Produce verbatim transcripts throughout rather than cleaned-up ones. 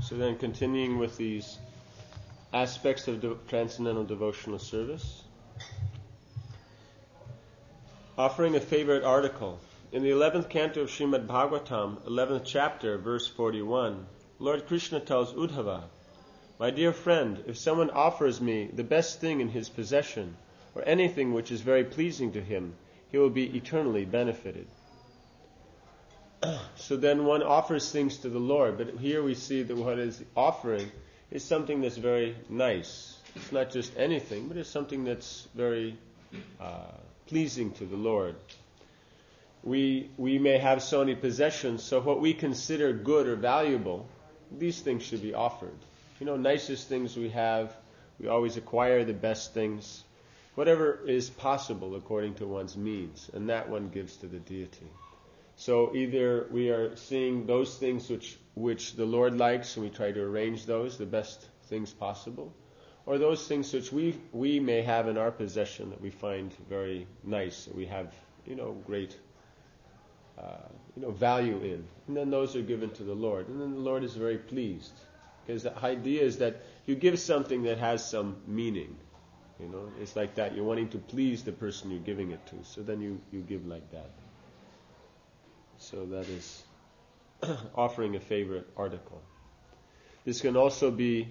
So then continuing with these aspects of de- transcendental devotional service. Offering a favorite article. In the eleventh canto of Srimad Bhagavatam, eleventh chapter, verse forty-one, Lord Krishna tells Uddhava, "My dear friend, if someone offers me the best thing in his possession, or anything which is very pleasing to him, he will be eternally benefited." So then one offers things to the Lord, but here we see that what is offering is something that's very nice. It's not just anything, but it's something that's very uh, pleasing to the Lord. We we may have so many possessions, so what we consider good or valuable, these things should be offered. You know, nicest things we have, we always acquire the best things, whatever is possible according to one's means, and that one gives to the deity. So either we are seeing those things which which the Lord likes, and we try to arrange those, the best things possible, or those things which we we may have in our possession that we find very nice, that we have, you know, great uh, you know, value in. And then those are given to the Lord. And then the Lord is very pleased. Because the idea is that you give something that has some meaning. You know, it's like that. You're wanting to please the person you're giving it to. So then you, you give like that. So that is offering a favorite article. This can also be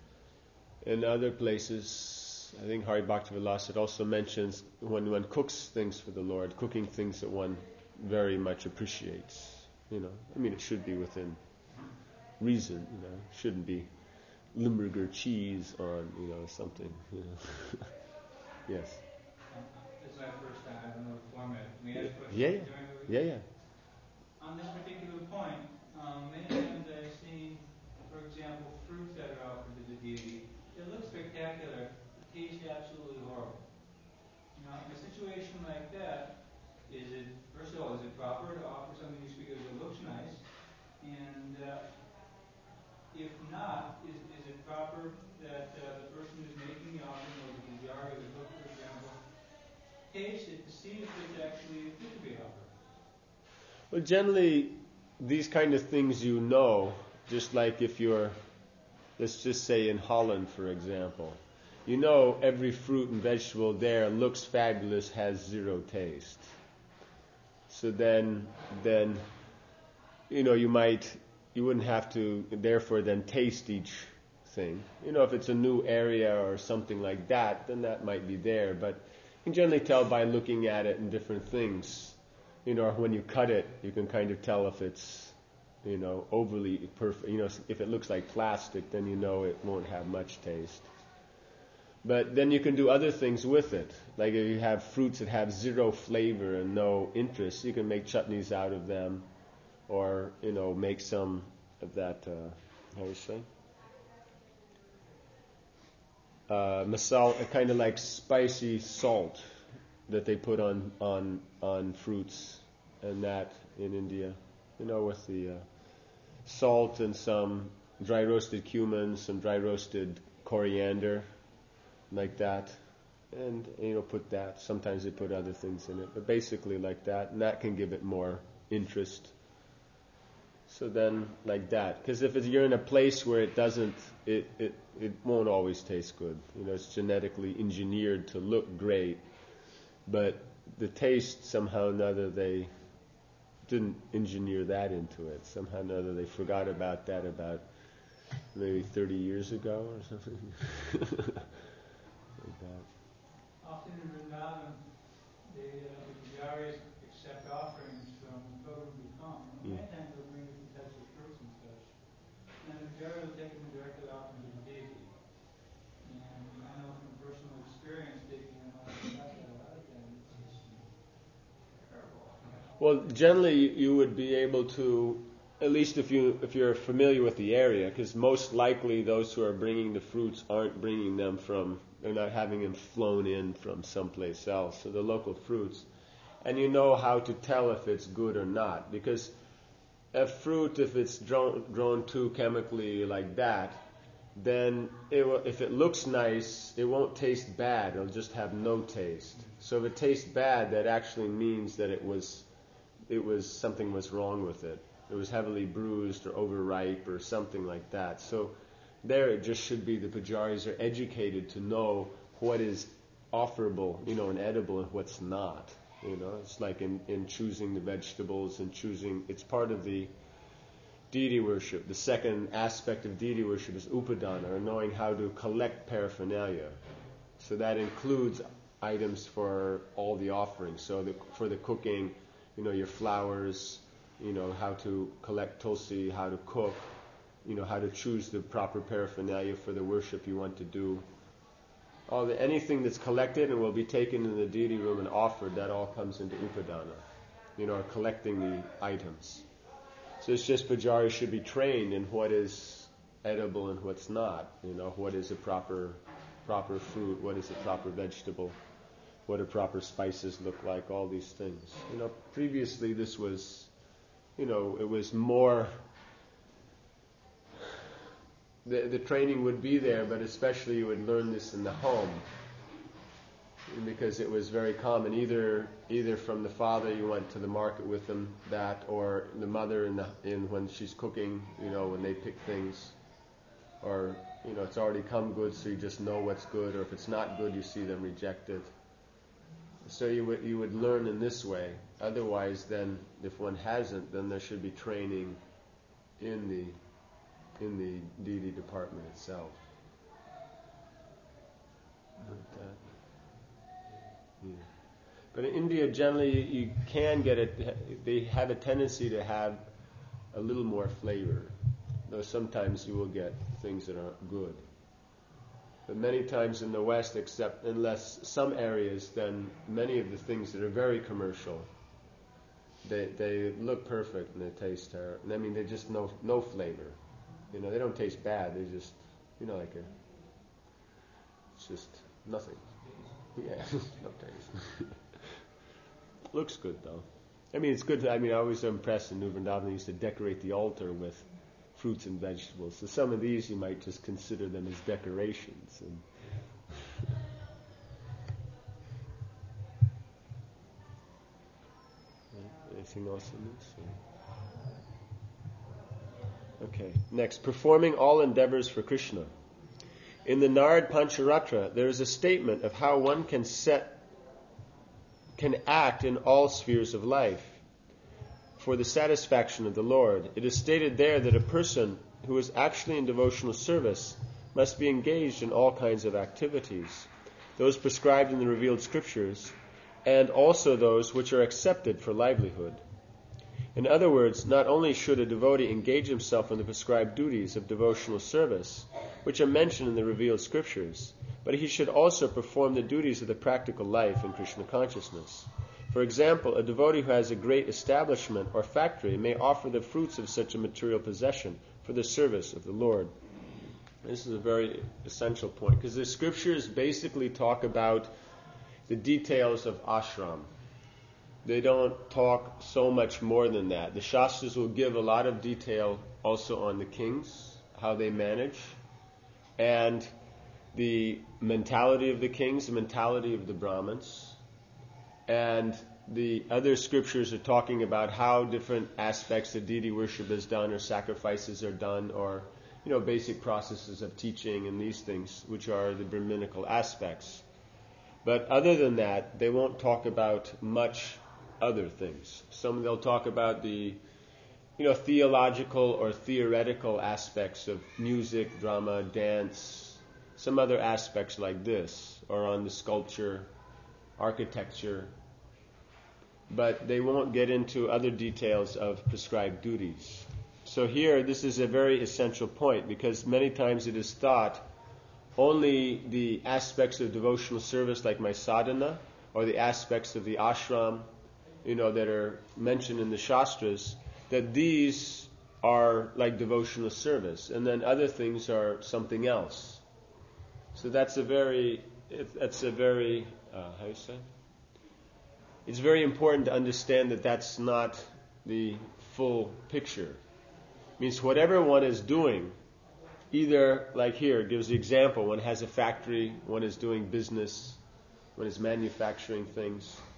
in other places. I think Hari Bhaktivilasa, it also mentions when one cooks things for the Lord, cooking things that one very much appreciates. You know, I mean, it should be within reason. You know, it shouldn't be Limburger cheese on, you know, something. You know. Yes. Um, it's my first time. I don't know the format. May I ask questions? Yeah, yeah, yeah, yeah. On this particular point, um, many times I've seen, for example, fruits that are offered to the deity. They look spectacular, taste absolutely horrible. Now, in a situation like that, is it, first of all, is it proper to offer something just because it looks nice? And uh, if not, is, is it proper that uh, the person who's making the offering, or the pujari or the cook, for example, taste it to see if it's actually fit to be offered? Well, generally, these kind of things you know, just like if you're, let's just say in Holland, for example, you know every fruit and vegetable there looks fabulous, has zero taste. So then, then, you know, you might, you wouldn't have to, therefore, then taste each thing. You know, if it's a new area or something like that, then that might be there. But you can generally tell by looking at it and different things. You know, when you cut it, you can kind of tell if it's, you know, overly perfect. You know, if it looks like plastic, then you know it won't have much taste. But then you can do other things with it. Like if you have fruits that have zero flavor and no interest, you can make chutneys out of them, or, you know, make some of that, uh, how do you say? Uh, masala, kind of like spicy salt that they put on, on, on fruits, and that in India, you know, with the uh, salt and some dry roasted cumin, some dry roasted coriander, like that, and, you know, put that. Sometimes they put other things in it, but basically like that, and that can give it more interest. So then, like that, because if it's, you're in a place where it doesn't, it, it it won't always taste good. You know, it's genetically engineered to look great, but the taste somehow or another they didn't engineer that into it. Somehow or another they forgot about that about maybe thirty years ago or something. Like that. Often in Vrindavan, they, uh, the pujaris accept offerings from Prabhu Bhukam. Many Yeah. times they'll bring different types of fruits and such. And the pujari will take them and directly offer them to the deity. And I know from personal experience, taking them out of the prasad, a lot of times it's just terrible. Well, generally you would be able to, at least if you if you're familiar with the area, because most likely those who are bringing the fruits aren't bringing them from, they're not having them flown in from someplace else. So the local fruits, and you know how to tell if it's good or not, because a fruit, if it's grown, grown too chemically like that, then it will, if it looks nice, it won't taste bad. It'll just have no taste. So if it tastes bad, that actually means that it was, it was something was wrong with it. it was heavily bruised or overripe or something like that. So there it just should be the pujaris are educated to know what is offerable, you know, and edible and what's not. You know, it's like in, in choosing the vegetables and choosing, it's part of the deity worship. The second aspect of deity worship is upadana, or knowing how to collect paraphernalia. So that includes items for all the offerings. So the, for the cooking, you know, your flowers, you know, how to collect tulsi, how to cook, you know, how to choose the proper paraphernalia for the worship you want to do. All the, anything that's collected and will be taken in the deity room and offered, that all comes into upadana, you know, or collecting the items. So it's just pujaris should be trained in what is edible and what's not, you know, what is a proper proper fruit, what is a proper vegetable, what do proper spices look like, all these things. You know, previously this was, you know, it was more, the, the training would be there, but especially you would learn this in the home, because it was very common. Either either from the father, you went to the market with them, that, or the mother in the in when she's cooking, you know, when they pick things, or you know, it's already come good, so you just know what's good, or if it's not good, you see them reject it. So you would you would learn in this way. Otherwise, then, if one hasn't, then there should be training in the in the deity department itself. But, uh, yeah. But in India, generally, you, you can get it. They have a tendency to have a little more flavor, though sometimes you will get things that aren't good. But many times in the West, except unless some areas, then many of the things that are very commercial, they they look perfect and they taste terrible. I mean, they just no no flavor. You know, they don't taste bad. They just, you know, like a, it's just nothing. Yeah, no taste. Looks good though. I mean, it's good. To, I mean, I was impressed in New Vrindavan. They used to decorate the altar with fruits and vegetables. So some of these you might just consider them as decorations. And anything else in this? Okay. Next, performing all endeavors for Krishna. In the Narad Pancharatra, there is a statement of how one can set, can act in all spheres of life for the satisfaction of the Lord. It is stated there that a person who is actually in devotional service must be engaged in all kinds of activities, those prescribed in the revealed scriptures, and also those which are accepted for livelihood. In other words, not only should a devotee engage himself in the prescribed duties of devotional service, which are mentioned in the revealed scriptures, but he should also perform the duties of the practical life in Krishna consciousness. For example, a devotee who has a great establishment or factory may offer the fruits of such a material possession for the service of the Lord. This is a very essential point, because the scriptures basically talk about the details of ashram. They don't talk so much more than that. The Shastras will give a lot of detail also on the kings, how they manage, and the mentality of the kings, the mentality of the Brahmins. And the other scriptures are talking about how different aspects of deity worship is done, or sacrifices are done, or you know, basic processes of teaching and these things, which are the Brahminical aspects. But other than that, they won't talk about much other things. Some they'll talk about the, you know, theological or theoretical aspects of music, drama, dance, some other aspects like this, or on the sculpture, architecture. But they won't get into other details of prescribed duties. So here, this is a very essential point, because many times it is thought only the aspects of devotional service, like my sadhana, or the aspects of the ashram, you know, that are mentioned in the Shastras, that these are like devotional service, and then other things are something else. So that's a very, it, that's a very, uh, how do you say? It's very important to understand that that's not the full picture. It means whatever one is doing, either, like here, it gives the example, one has a factory, one is doing business, one is manufacturing things.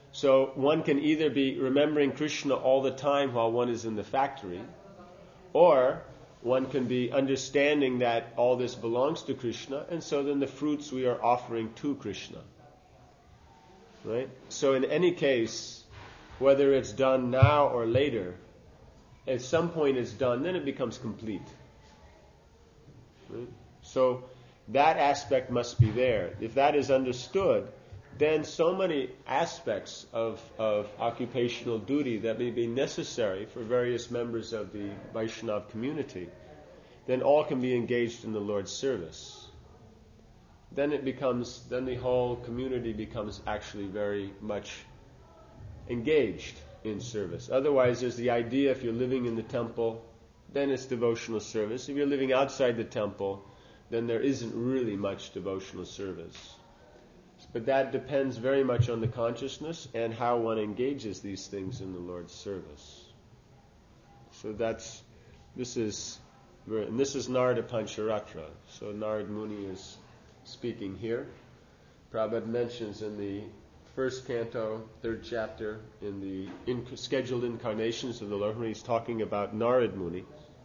So one can either be remembering Krishna all the time while one is in the factory, or one can be understanding that all this belongs to Krishna, and so then the fruits we are offering to Krishna. Right? So in any case, whether it's done now or later, at some point it's done, then it becomes complete. Right? So that aspect must be there. If that is understood, then so many aspects of, of occupational duty that may be necessary for various members of the Vaishnava community, then all can be engaged in the Lord's service. Then it becomes, then the whole community becomes actually very much engaged in service. Otherwise, there's the idea if you're living in the temple, then it's devotional service. If you're living outside the temple, then there isn't really much devotional service. But that depends very much on the consciousness and how one engages these things in the Lord's service. So that's, this is, and this is Narada Pancharatra. So Narad Muni is speaking here. Prabhupada mentions in the first canto, third chapter, in the in, scheduled incarnations of the Lord, when he's talking about Narad Muni.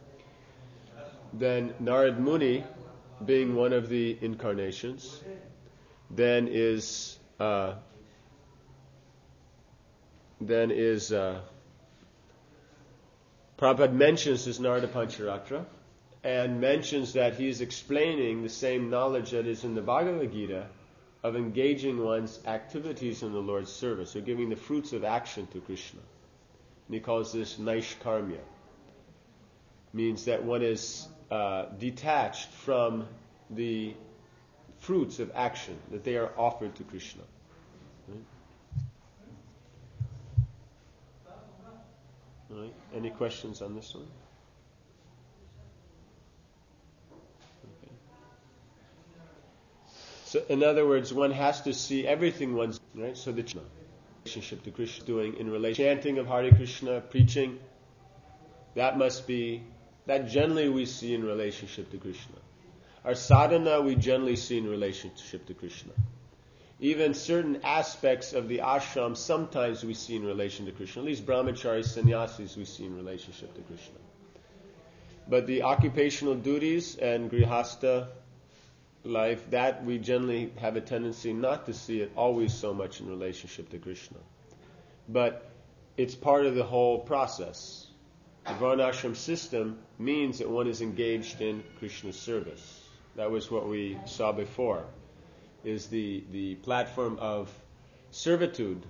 Then Narad Muni, being one of the incarnations, then is uh, then is uh, Prabhupada mentions this Narada Pancharatra and mentions that he is explaining the same knowledge that is in the Bhagavad Gita of engaging one's activities in the Lord's service, so giving the fruits of action to Krishna. And he calls this Naishkarmya. Means that one is uh, detached from the fruits of action, that they are offered to Krishna. Right? All right. Any questions on this one? Okay. So, in other words, one has to see everything one's right. So the relationship to Krishna doing in relation, chanting of Hare Krishna, preaching, that must be that generally we see in relationship to Krishna. Our sadhana we generally see in relationship to Krishna. Even certain aspects of the ashram sometimes we see in relation to Krishna. At least brahmacharis, sannyasis we see in relationship to Krishna. But the occupational duties and grihastha life, that we generally have a tendency not to see it always so much in relationship to Krishna. But it's part of the whole process. The varnashram system means that one is engaged in Krishna's service. That was what we saw before, is the, the platform of servitude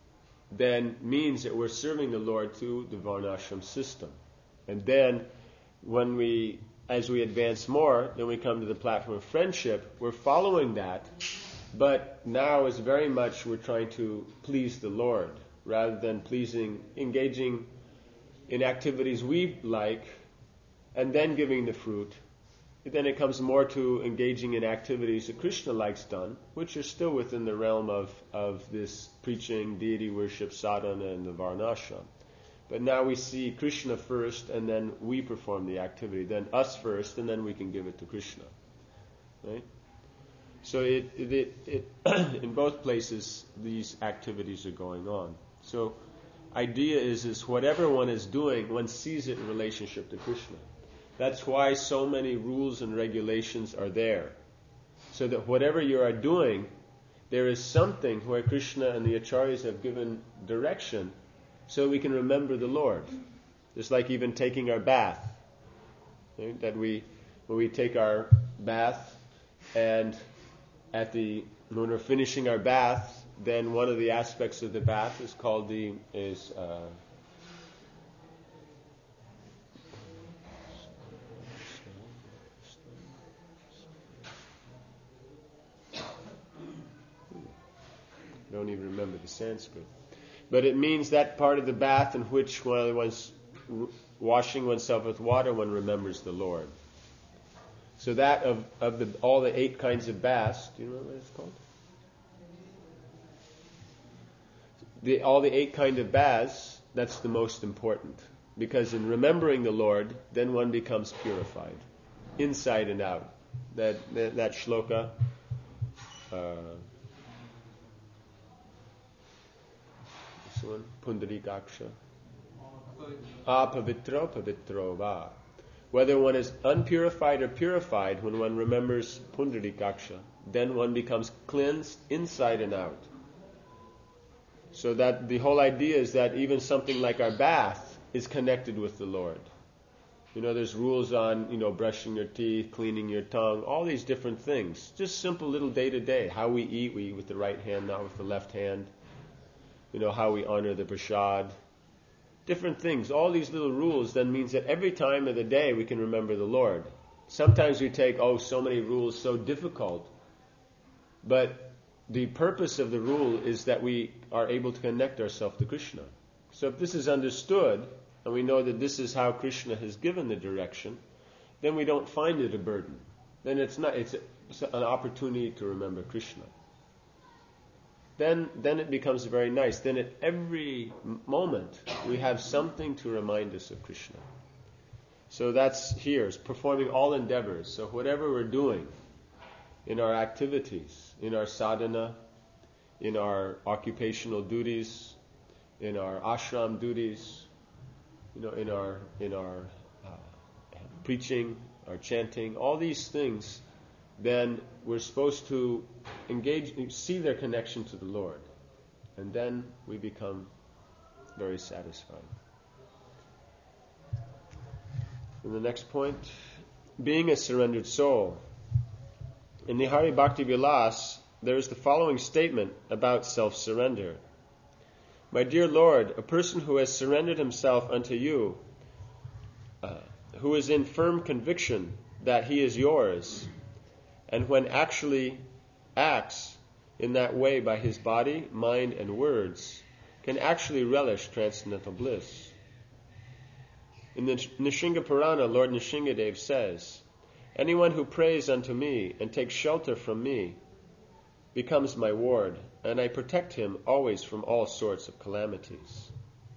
then means that we're serving the Lord through the varnashram system. And then when we, as we advance more, then we come to the platform of friendship. We're following that, but now is very much we're trying to please the Lord rather than pleasing, engaging in activities we like and then giving the fruit. Then it comes more to engaging in activities that Krishna likes done, which are still within the realm of, of this preaching, deity worship, sadhana, and the varnashram. But now we see Krishna first, and then we perform the activity. Then us first, and then we can give it to Krishna. Right? So it, it, it, it in both places, these activities are going on. So idea is, is whatever one is doing, one sees it in relationship to Krishna. That's why so many rules and regulations are there. So that whatever you are doing, there is something where Krishna and the acharyas have given direction so we can remember the Lord. Just like even taking our bath. Right? That we, when we take our bath and at the, when we're finishing our bath, then one of the aspects of the bath is called the, is, uh, I don't even remember the Sanskrit. But it means that part of the bath in which while one's washing oneself with water, one remembers the Lord. So that of, of the, all the eight kinds of baths, do you remember what it's called? The, all the eight kinds of baths, that's the most important. Because in remembering the Lord, then one becomes purified, inside and out. That, that, that shloka... Uh, next one, Pundarikaksha. Apavitro pavitro va. Whether one is unpurified or purified, when one remembers Pundarikaksha, then one becomes cleansed inside and out. So that the whole idea is that even something like our bath is connected with the Lord. You know, there's rules on, you know, brushing your teeth, cleaning your tongue, all these different things. Just simple little day-to-day. How we eat, we eat with the right hand, not with the left hand. You know, how we honor the prasad. Different things. All these little rules then means that every time of the day we can remember the Lord. Sometimes we take, oh, so many rules, so difficult. But the purpose of the rule is that we are able to connect ourselves to Krishna. So if this is understood, and we know that this is how Krishna has given the direction, then we don't find it a burden. Then it's not, it's, a, it's an opportunity to remember Krishna. Then, then it becomes very nice. Then at every moment we have something to remind us of Krishna. So that's here, it's performing all endeavors. So whatever we're doing in our activities, in our sadhana, in our occupational duties, in our ashram duties, you know, in our in our uh, preaching, our chanting, all these things, then we're supposed to engage, see their connection to the Lord, and then we become very satisfied. And the next point, being a surrendered soul. In the Hari Bhakti Vilas, there is the following statement about self-surrender. My dear Lord, a person who has surrendered himself unto you, uh, who is in firm conviction that he is yours, and when actually acts in that way by his body, mind, and words, can actually relish transcendental bliss. In the Nishinga Purana, Lord Nishingadev says, anyone who prays unto me and takes shelter from me becomes my ward, and I protect him always from all sorts of calamities.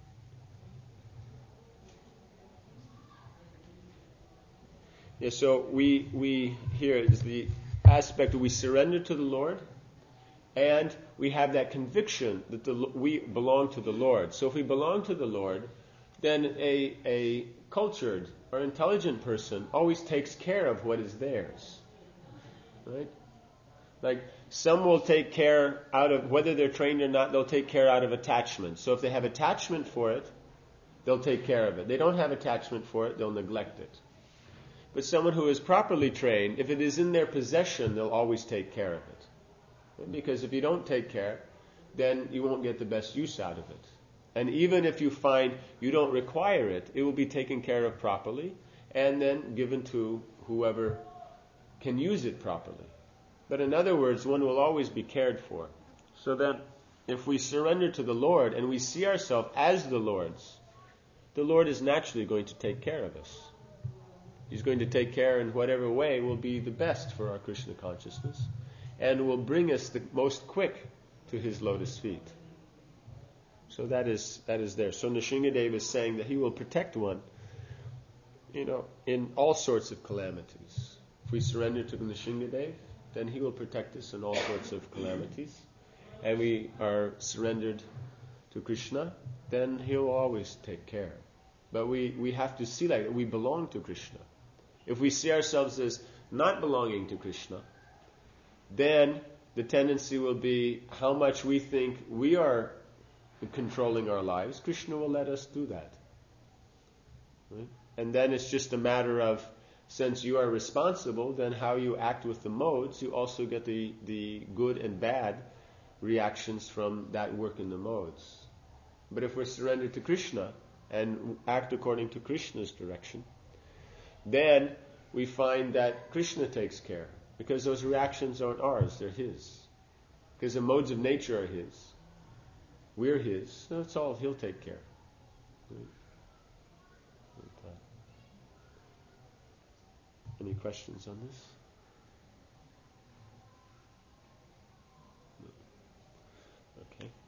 Yeah, so we we here is the aspect that we surrender to the Lord, and we have that conviction that the, we belong to the Lord. So if we belong to the Lord, then a a cultured or intelligent person always takes care of what is theirs. Right? Like some will take care out of, whether they're trained or not, they'll take care out of attachment. So if they have attachment for it, they'll take care of it. They don't have attachment for it, they'll neglect it. But someone who is properly trained, if it is in their possession, they'll always take care of it. Right? Because if you don't take care, then you won't get the best use out of it. And even if you find you don't require it, it will be taken care of properly and then given to whoever can use it properly. But in other words, one will always be cared for. So that if we surrender to the Lord and we see ourselves as the Lord's, the Lord is naturally going to take care of us. He's going to take care in whatever way will be the best for our Krishna consciousness and will bring us the most quick to his lotus feet. So that is that is there. So Nishingadev is saying that he will protect one, you know, in all sorts of calamities. If we surrender to Nishingadev, then he will protect us in all sorts of calamities. And we are surrendered to Krishna, then he'll always take care. But we, we have to see like that we belong to Krishna. If we see ourselves as not belonging to Krishna, then the tendency will be how much we think we are controlling our lives. Krishna will let us do that. Right? And then it's just a matter of, since you are responsible, then how you act with the modes, you also get the, the good and bad reactions from that work in the modes. But if we're surrendered to Krishna and act according to Krishna's direction, then we find that Krishna takes care, because those reactions aren't ours, they're his. Because the modes of nature are his. We're his, so it's all he'll take care. Any questions on this? No. Okay.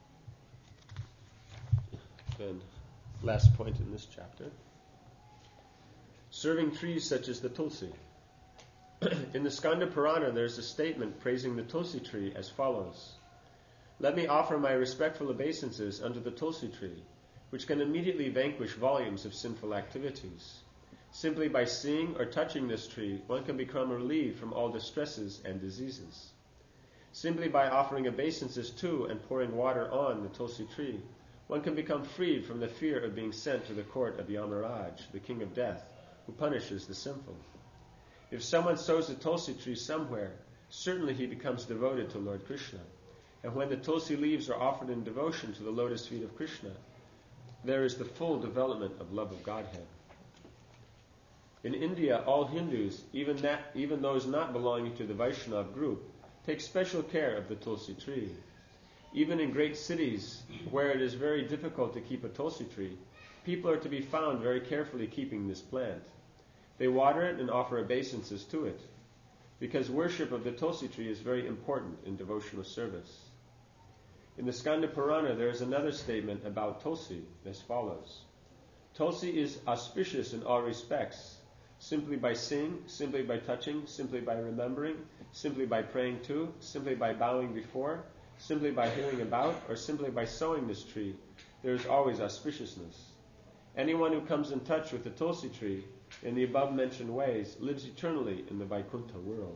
Then, last point in this chapter. Serving trees such as the Tulsi. In the Skanda Purana, there's a statement praising the Tulsi tree as follows. Let me offer my respectful obeisances unto the Tulsi tree, which can immediately vanquish volumes of sinful activities. Simply by seeing or touching this tree, one can become relieved from all distresses and diseases. Simply by offering obeisances to and pouring water on the Tulsi tree, one can become freed from the fear of being sent to the court of Yamaraj, the king of death, who punishes the sinful. If someone sows a Tulsi tree somewhere, certainly he becomes devoted to Lord Krishna. And when the Tulsi leaves are offered in devotion to the lotus feet of Krishna, there is the full development of love of Godhead. In India, all Hindus, even that, even those not belonging to the Vaishnava group, take special care of the Tulsi tree. Even in great cities where it is very difficult to keep a Tulsi tree, people are to be found very carefully keeping this plant. They water it and offer obeisances to it, because worship of the Tulsi tree is very important in devotional service. In the Skanda Purana, there is another statement about Tulsi as follows. Tulsi is auspicious in all respects, simply by seeing, simply by touching, simply by remembering, simply by praying to, simply by bowing before, simply by hearing about, or simply by sowing this tree. There is always auspiciousness. Anyone who comes in touch with the Tulsi tree in the above-mentioned ways lives eternally in the Vaikuntha world.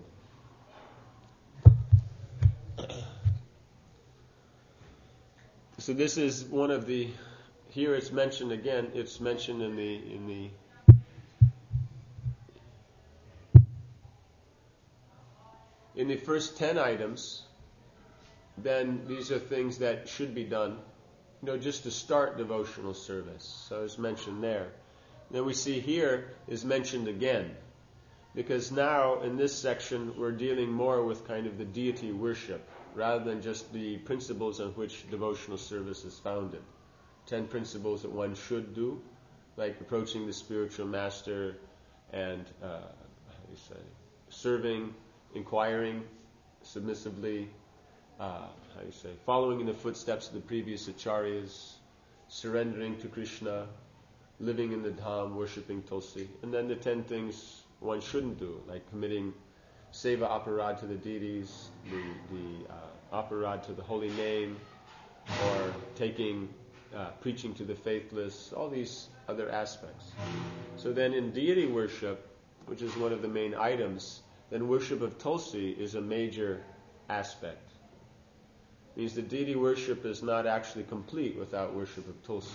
So this is one of the, here it's mentioned again, it's mentioned in the, in the, in the first ten items, then these are things that should be done, you know, just to start devotional service. So it's mentioned there. Then we see here is mentioned again, because now in this section we're dealing more with kind of the deity worship, rather than just the principles on which devotional service is founded. Ten principles that one should do, like approaching the spiritual master and uh, how do you say, serving, inquiring submissively, uh, how do you say, following in the footsteps of the previous acharyas, surrendering to Krishna, living in the dham, worshipping Tulsi, and then the ten things one shouldn't do, like committing seva aparad to the deities, the, the uh, aparad to the holy name, or taking, uh, preaching to the faithless, all these other aspects. So then in deity worship, which is one of the main items, then worship of Tulsi is a major aspect. It means the deity worship is not actually complete without worship of Tulsi.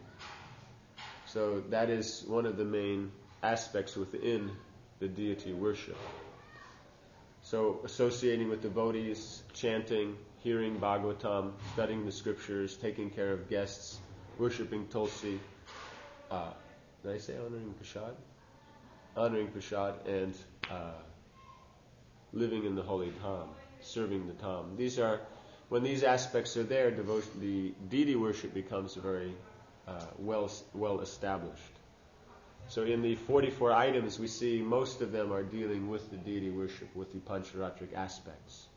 So that is one of the main aspects within the deity worship. So associating with devotees, chanting, hearing Bhagavatam, studying the scriptures, taking care of guests, worshipping Tulsi, uh, did I say honoring Prasad? Honoring Prasad and uh, living in the holy dham, serving the dham. These are, when these aspects are there, devotion, the deity worship becomes very uh, well well established. So in the forty-four items, we see most of them are dealing with the deity worship, with the Pancharatric aspects.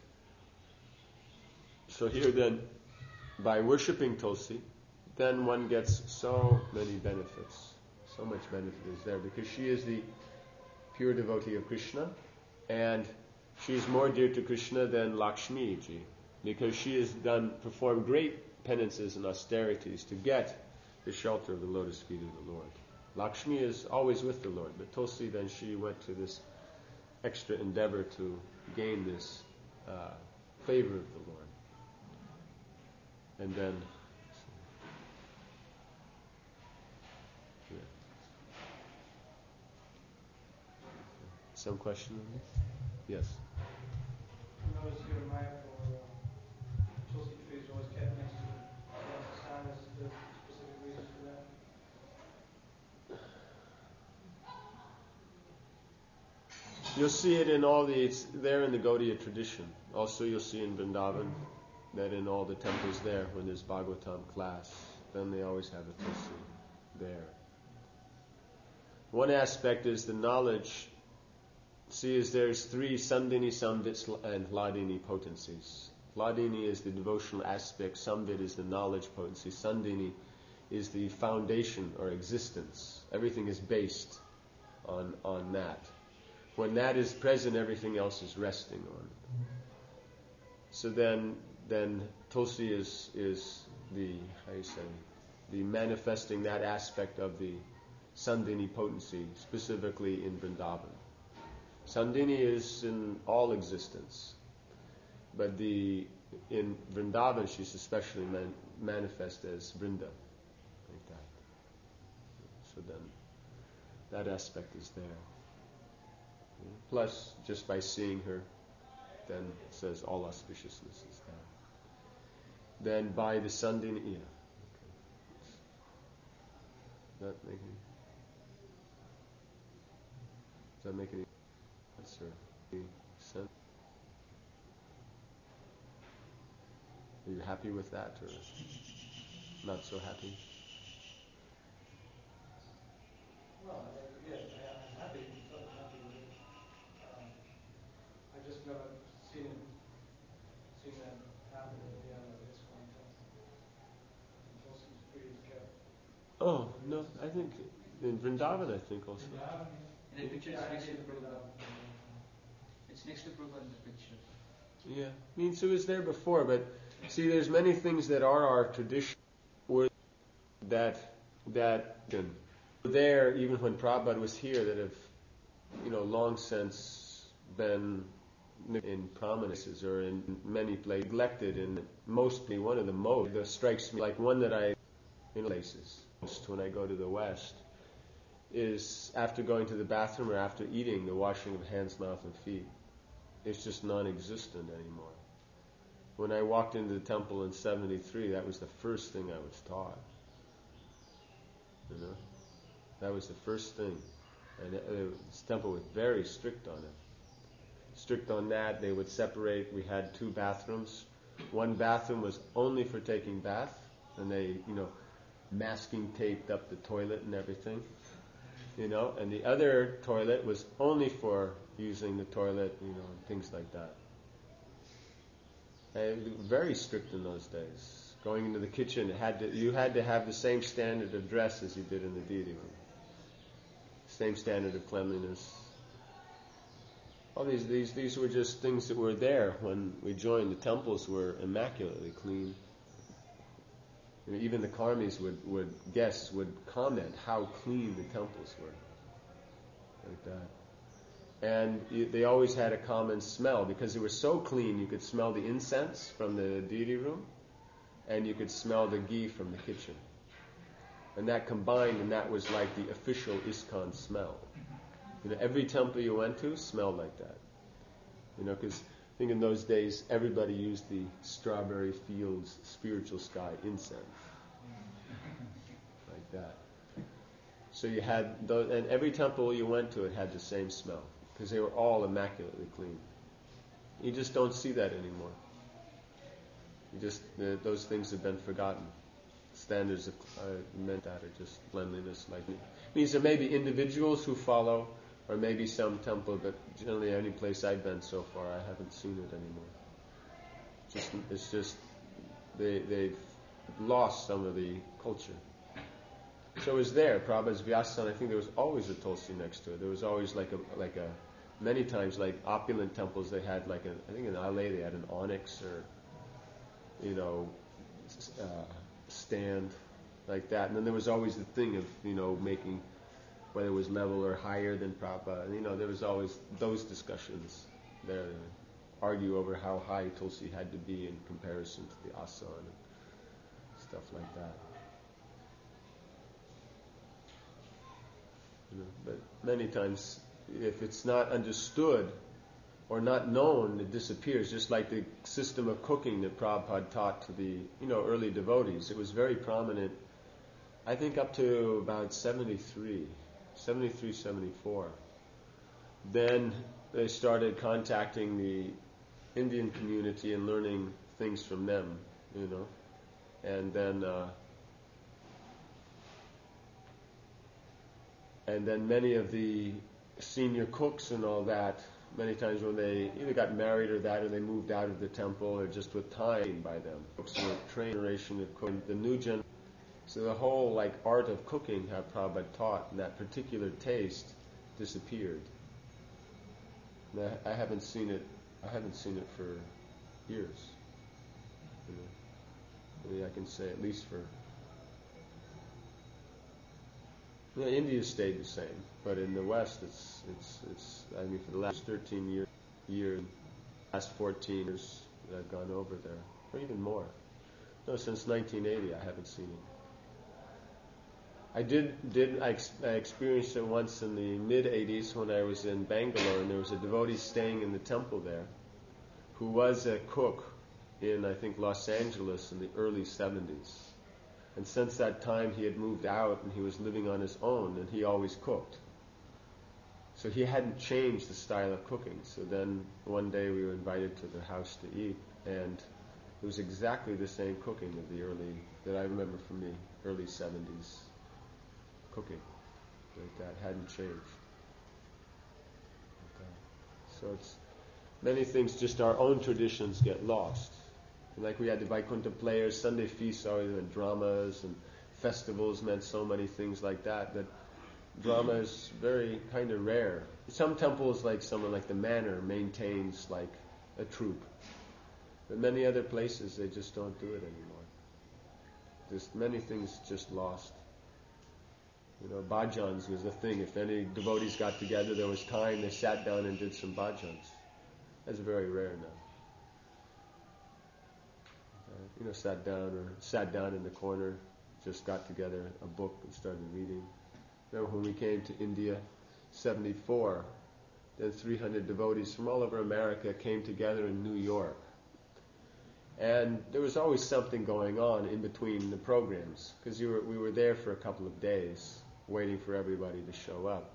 So here then, by worshipping Tulsi, then one gets so many benefits. So much benefit is there, because she is the pure devotee of Krishna, and she is more dear to Krishna than Lakshmi ji, because she has done, performed great penances and austerities to get the shelter of the lotus feet of the Lord. Lakshmi is always with the Lord, but Tulsi, then she went to this extra endeavor to gain this uh, favor of the Lord. And then, yeah. Some question on this? Yes. I noticed here in Maya for uh, Tulsi trees are always kept next to the sun. Is there specific reasons for that? You'll see it in all the, it's there in the Gaudiya tradition. Also you'll see in Vrindavan that in all the temples there, when there's Bhagavatam class, then they always have a Tulsi there. One aspect is the knowledge. See, is there's three Sandini, Samvit, and Hladini potencies. Hladini is the devotional aspect, Samvit is the knowledge potency, Sandini is the foundation or existence. Everything is based on, on that. When that is present, everything else is resting on. So then then Tulsi is is the how you say the manifesting that aspect of the Sandini potency, specifically in Vrindavan. Sandini is in all existence, but the in Vrindavan she's especially man, manifest as Vrinda, like that. So then that aspect is there. Plus, just by seeing her, then it says all auspiciousness is there. Then by the Sandini, yeah. Does that make any? Does that make any sense? Are you happy with that, or not so happy? Well, I- yeah, I- I'm happy, I'm happy with it. Um, I just never seen it, seen that happen at the end of this contest. Until some trees kept. Oh no, I think in Vrindavan, I think also. In the picture, Yeah, it's I next to did the bring Prabhupada. that. It's next to Prabhupada in the picture. Yeah, I mean, so it was there before, but see, there's many things that are our tradition, were that that were there even when Prabhupada was here, that have, you know, long since been in prominences or in many places neglected. And mostly one of the most that strikes me, like one that I in places most when I go to the West, is after going to the bathroom or after eating, the washing of hands, mouth, and feet. It's just non-existent anymore. When I walked into the temple in seventy-three, that was the first thing I was taught. You know, that was the first thing, and it, it, this temple was very strict on it. Strict on that. They would separate. We had two bathrooms. One bathroom was only for taking bath, and they, you know, masking taped up the toilet and everything. You know, and the other toilet was only for using the toilet, you know, and things like that. And very strict in those days. Going into the kitchen, it had to, you had to have the same standard of dress as you did in the deity room. Same standard of cleanliness. All these, these, these were just things that were there when we joined. The temples were immaculately clean. You know, even the karmis would, would, guests would comment how clean the temples were. Like that. And you, they always had a common smell because they were so clean. You could smell the incense from the deity room, and you could smell the ghee from the kitchen. And that combined, and that was like the official ISKCON smell. You know, every temple you went to smelled like that. You know, because I think in those days everybody used the Strawberry Fields Spiritual Sky incense, like that. So you had those, and every temple you went to, it had the same smell because they were all immaculately clean. You just don't see that anymore. You just uh, those things have been forgotten. Standards of uh, meant that are just cleanliness. Like it means there may be individuals who follow, or maybe some temple, but generally any place I've been so far, I haven't seen it anymore. Just it's just they they've lost some of the culture. So it was there. Prabhupada's Vyasasana, I think there was always a Tulsi next to it. There was always like a like a many times like opulent temples they had like a I think in L A they had an onyx or you know uh, stand like that, and then there was always the thing of you know making whether it was level or higher than Prabhupada. And, you know there was always those discussions there. They would argue over how high Tulsi had to be in comparison to the asana and stuff like that. You know, but many times, if it's not understood or not known, it disappears. Just like the system of cooking that Prabhupada taught to the you know early devotees, it was very prominent. I think up to about seventy-three, seventy-three, seventy-four. Then they started contacting the Indian community and learning things from them. You know, and then. Uh, And then many of the senior cooks and all that, many times when they either got married or that, or they moved out of the temple, or just with time by them. Cooks were trained generation of cooking. The new generation, so the whole like art of cooking, how Prabhupada taught, and that particular taste disappeared. And I, I haven't seen it. I haven't seen it for years. You know, maybe I can say at least for. You know, India stayed the same, but in the West, it's it's it's. I mean, for the last thirteen years, years, last fourteen years that I've gone over there, or even more. No, since nineteen eighty, I haven't seen it. I did did I, ex, I experienced it once in the mid eighties when I was in Bangalore, and there was a devotee staying in the temple there, who was a cook in I think Los Angeles in the early seventies. And since that time, he had moved out and he was living on his own, and he always cooked. So he hadn't changed the style of cooking. So then one day we were invited to their house to eat, and it was exactly the same cooking of the early, that I remember from the early seventies cooking. Like that, hadn't changed. Like that. So it's, many things, just our own traditions get lost. Like we had the Vaikuntha players, Sunday feasts always meant dramas, and festivals meant so many things like that, that drama is very kind of rare. Some temples, like someone like the Manor, maintains like a troupe. But many other places, they just don't do it anymore. Just many things just lost. You know, bhajans was the thing. If any devotees got together, there was time, they sat down and did some bhajans. That's very rare now. You know, sat down or sat down in the corner, just got together a book and started reading. Remember when we came to India, seventy-four, then three hundred devotees from all over America came together in New York. And there was always something going on in between the programs, because we were, we were there for a couple of days, waiting for everybody to show up.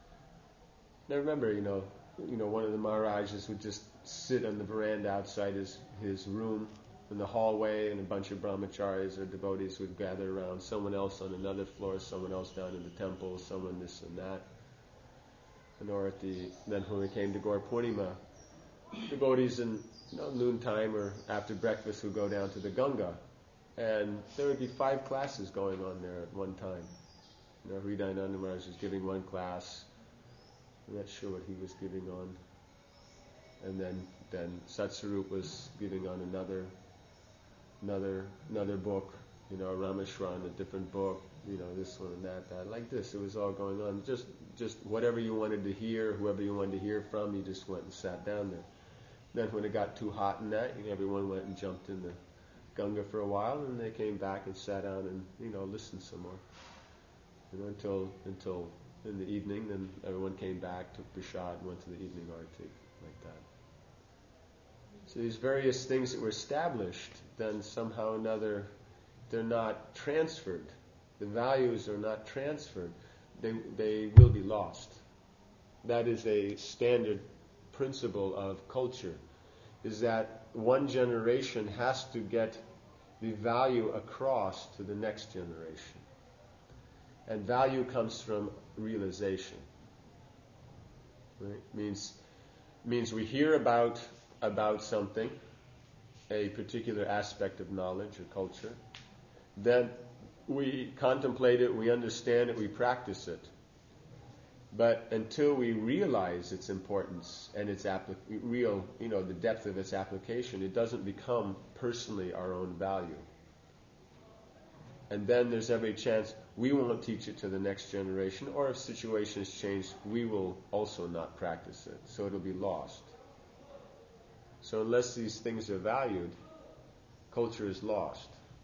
And I remember, you know, you know, one of the Maharajas would just sit on the veranda outside his, his room, in the hallway, and a bunch of brahmacharis or devotees would gather around, someone else on another floor, someone else down in the temple, someone this and that. And or at the, then when we came to Gaur Purnima, devotees in you know, noontime or after breakfast would go down to the Ganga, and there would be five classes going on there at one time. You know, Hridayananda Maharaj was giving one class, I'm not sure what he was giving on, and then, then Satsarup was giving on another Another another book, you know, Rameshwaran, a different book, you know, this one and that, that. Like this, it was all going on. Just just whatever you wanted to hear, whoever you wanted to hear from, you just went and sat down there. Then when it got too hot in that, you know, everyone went and jumped in the Ganga for a while, and they came back and sat down and, you know, listened some more. You know, until until in the evening, then everyone came back, took prasad, and went to the evening arati, like that. So these various things that were established, then somehow or another, they're not transferred. The values are not transferred. They they will be lost. That is a standard principle of culture, is that one generation has to get the value across to the next generation. And value comes from realization. Right? Means means we hear about about something, a particular aspect of knowledge or culture, then we contemplate it, we understand it, we practice it. But until we realize its importance and its applic- real, you know, the depth of its application, it doesn't become personally our own value. And then there's every chance we won't teach it to the next generation, or if situations change, we will also not practice it. So it'll be lost. So unless these things are valued, culture is lost.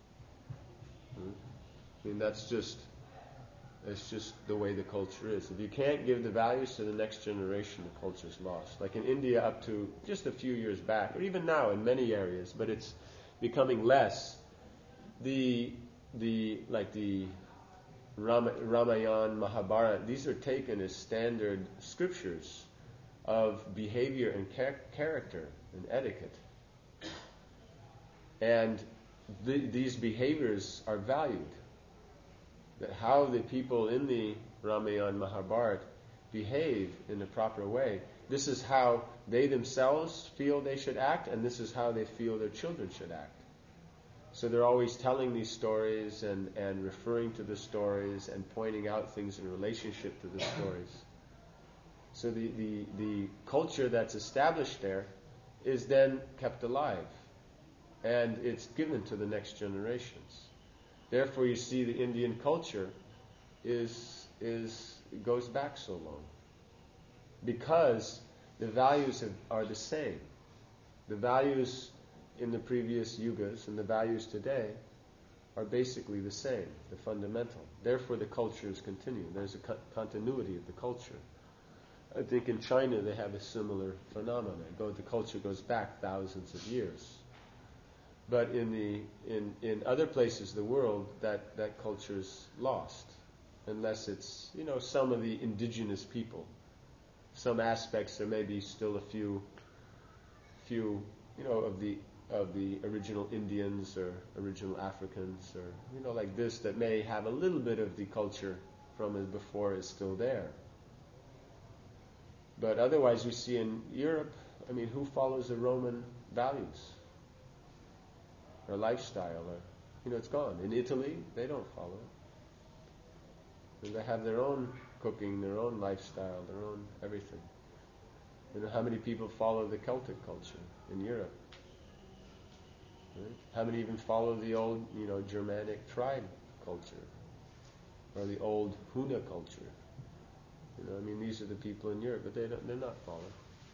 Hmm? I mean, that's just, it's just the way the culture is. If you can't give the values to the next generation, the culture's lost. Like in India up to just a few years back, or even now in many areas, but it's becoming less. The, the like the Ram- Ramayana, Mahabharata, these are taken as standard scriptures of behavior and char- character and etiquette. And th- these behaviors are valued. That how the people in the Ramayana Mahabharata behave in the proper way, this is how they themselves feel they should act, and this is how they feel their children should act. So they're always telling these stories and, and referring to the stories and pointing out things in relationship to the stories. So the, the, the culture that's established there is then kept alive. and it's given to the next generations. Therefore, you see the Indian culture is is goes back so long, because the values have, are the same. The values in the previous yugas and the values today are basically the same, the fundamental. Therefore, the cultures continue. There's a co- continuity of the culture. I think in China they have a similar phenomenon. Go, the culture goes back thousands of years. But in the in, in other places of the world, that, that culture's lost, unless it's, you know, some of the indigenous people. Some aspects, there may be still a few, few, you know, of the of the original Indians or original Africans, or, you know, like this, that may have a little bit of the culture from it before is still there. But otherwise, we see in Europe, I mean, who follows the Roman values or lifestyle? Or, you know, it's gone. In Italy, they don't follow it. And they have their own cooking, their own lifestyle, their own everything. You know, how many people follow the Celtic culture in Europe? Right? How many even follow the old, you know, Germanic tribe culture, or the old Huna culture? You know, I mean, these are the people in Europe, but they don't, they're not following.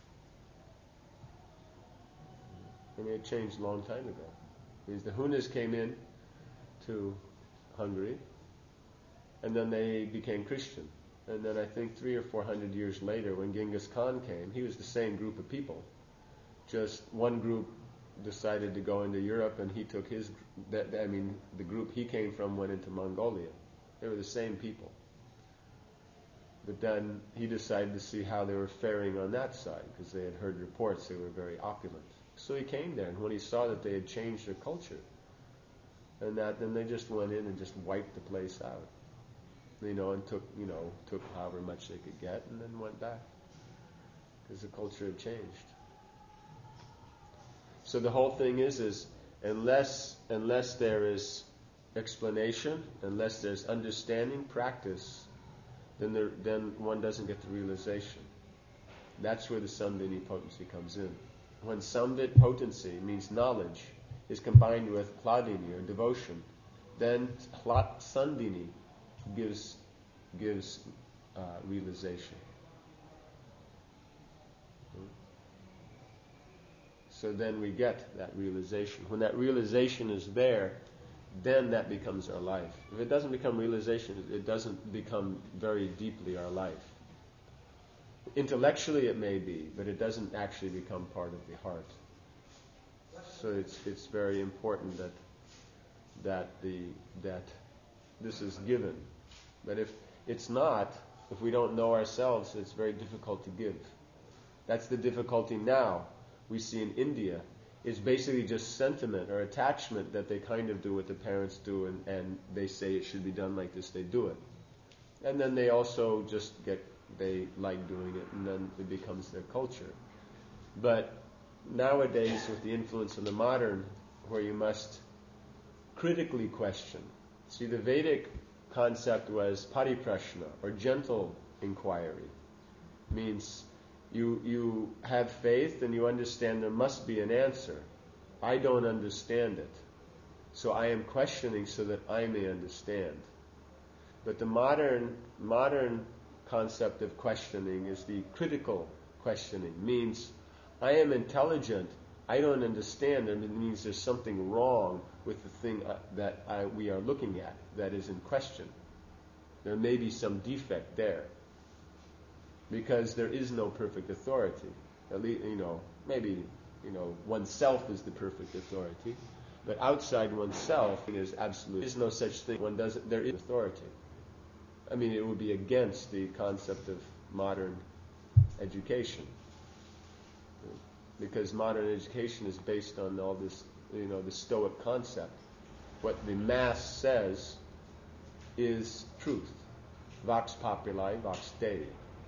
I mean, it changed a long time ago. Because the Hunas came in to Hungary, and then they became Christian. And then I think three or four hundred years later, when Genghis Khan came, he was the same group of people. Just one group decided to go into Europe, and he took his, that, I mean, the group he came from went into Mongolia. They were the same people. But then he decided to see how they were faring on that side, because they had heard reports they were very opulent. So he came there, and when he saw that they had changed their culture, and that, then they just went in and just wiped the place out. You know, and took, you know, took however much they could get, and then went back, because the culture had changed. So the whole thing is, is unless unless there is explanation, unless there's understanding, practice, then there, then one doesn't get the realization. That's where the Samvini potency comes in. When Samvit potency means knowledge is combined with Hladini or devotion, then Sandini gives gives uh, realization. So then we get that realization. When that realization is there, then that becomes our life. If it doesn't become realization, it doesn't become very deeply our life. Intellectually it may be, but it doesn't actually become part of the heart. So it's it's very important that that the that this is given. But if it's not, if we don't know ourselves, it's very difficult to give. That's the difficulty now we see in India. Is basically just sentiment or attachment that they kind of do what the parents do, and, and they say it should be done like this, they do it. And then they also just get, they like doing it, and then it becomes their culture. But nowadays, with the influence of the modern, where you must critically question. See, the Vedic concept was pariprashna, or gentle inquiry. Means you you have faith and you understand there must be an answer. I don't understand it, so I am questioning so that I may understand. But the modern modern concept of questioning is the critical questioning. Means I am intelligent, I don't understand, and it means there's something wrong with the thing that I, we are looking at that is in question. There may be some defect there, because there is no perfect authority. At least, you know, maybe, you know, oneself is the perfect authority, but outside oneself is absolute. There is no such thing. One doesn't. There is authority. I mean, it would be against the concept of modern education, because modern education is based on all this, you know, the Stoic concept. What the Mass says is truth. Vox populi, vox Dei.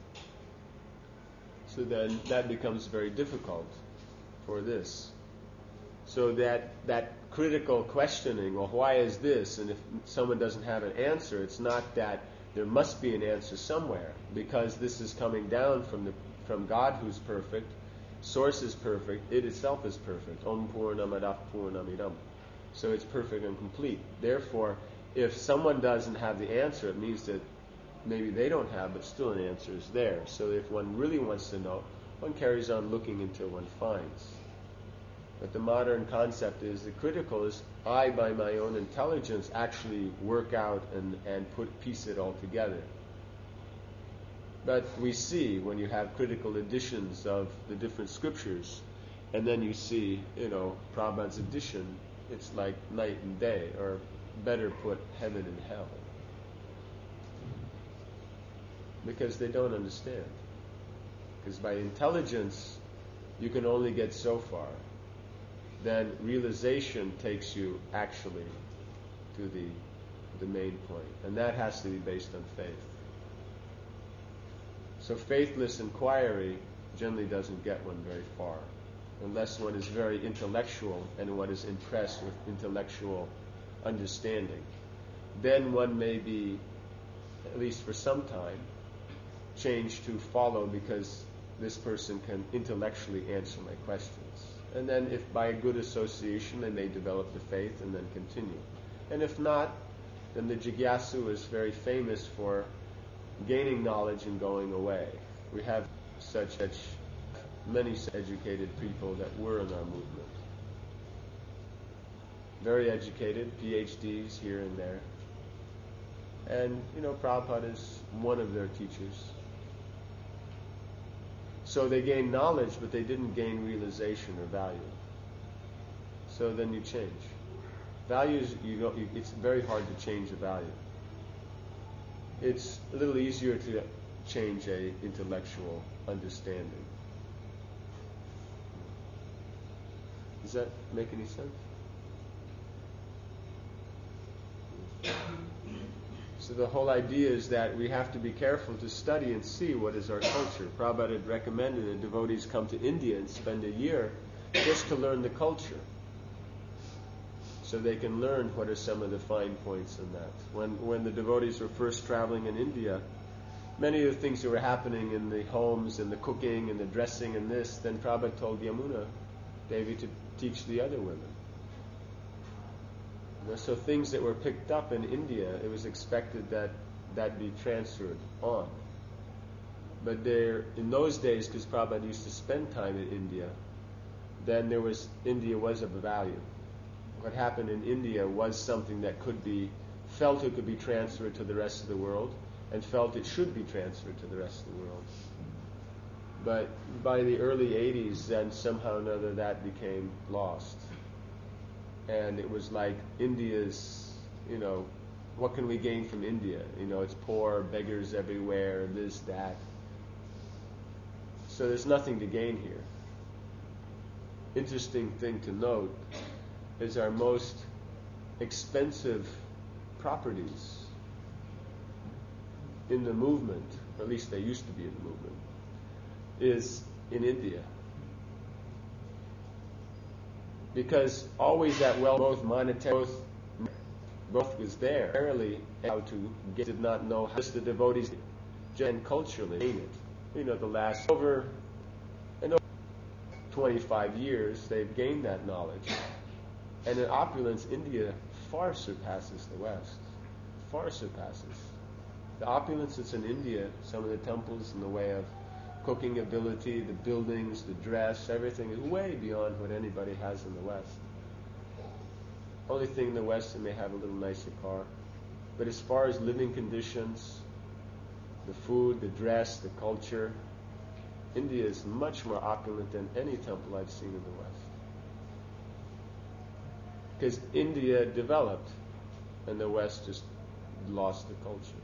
So then that becomes very difficult for this. So that that critical questioning, well, why is this? And if someone doesn't have an answer, it's not that there must be an answer somewhere, because this is coming down from the from God, who's perfect, source is perfect, it itself is perfect. Om Purnamadav Purnamidam. So it's perfect and complete. Therefore, if someone doesn't have the answer, it means that maybe they don't have, but still an answer is there. So if one really wants to know, one carries on looking until one finds. But the modern concept is the critical is I, by my own intelligence, actually work out and, and put piece it all together. But we see when you have critical editions of the different scriptures, and then you see, you know, Prabhupada's edition, it's like night and day, or better put, heaven and hell. Because they don't understand. Because by intelligence, you can only get so far. Then realization takes you actually to the, the main point. And that has to be based on faith. So faithless inquiry generally doesn't get one very far, unless one is very intellectual and one is impressed with intellectual understanding. Then one may be, at least for some time, changed to follow because this person can intellectually answer my questions. And then if by a good association they may develop the faith and then continue. And if not, then the Jigyasu is very famous for gaining knowledge and going away. We have such, such many educated people that were in our movement. Very educated, P H Ds here and there. And, you know, Prabhupada is one of their teachers. So they gained knowledge, but they didn't gain realization or value. So then you change. Values, you don't, you, it's very hard to change a value. It's a little easier to change a intellectual understanding. Does that make any sense? So the whole idea is that we have to be careful to study and see what is our culture. Prabhupada had recommended that devotees come to India and spend a year just to learn the culture, so they can learn what are some of the fine points in that. When when the devotees were first traveling in India, many of the things that were happening in the homes and the cooking and the dressing and this, then Prabhupada told Yamuna Devi to teach the other women. You know, so things that were picked up in India, it was expected that that be transferred on. But there, in those days, because Prabhupada used to spend time in India, then there was India was of value. What happened in India was something that could be felt it could be transferred to the rest of the world, and felt it should be transferred to the rest of the world. But by the early eighties, then somehow or another that became lost. And it was like India's, you know, what can we gain from India? You know, it's poor, beggars everywhere, this, that. So there's nothing to gain here. Interesting thing to note is our most expensive properties in the movement, or at least they used to be in the movement, is in India. Because always that wealth, both monetary, both, both was there. Rarely how to get, did not know how the devotees and culturally gain it. You know, the last over and over twenty-five years, they've gained that knowledge. And in opulence, India far surpasses the West. Far surpasses. The opulence that's in India, some of the temples in the way of cooking ability, the buildings, the dress, everything is way beyond what anybody has in the West. Only thing in the West, they may have a little nicer car. But as far as living conditions, the food, the dress, the culture, India is much more opulent than any temple I've seen in the West. Because India developed, and the West just lost the culture.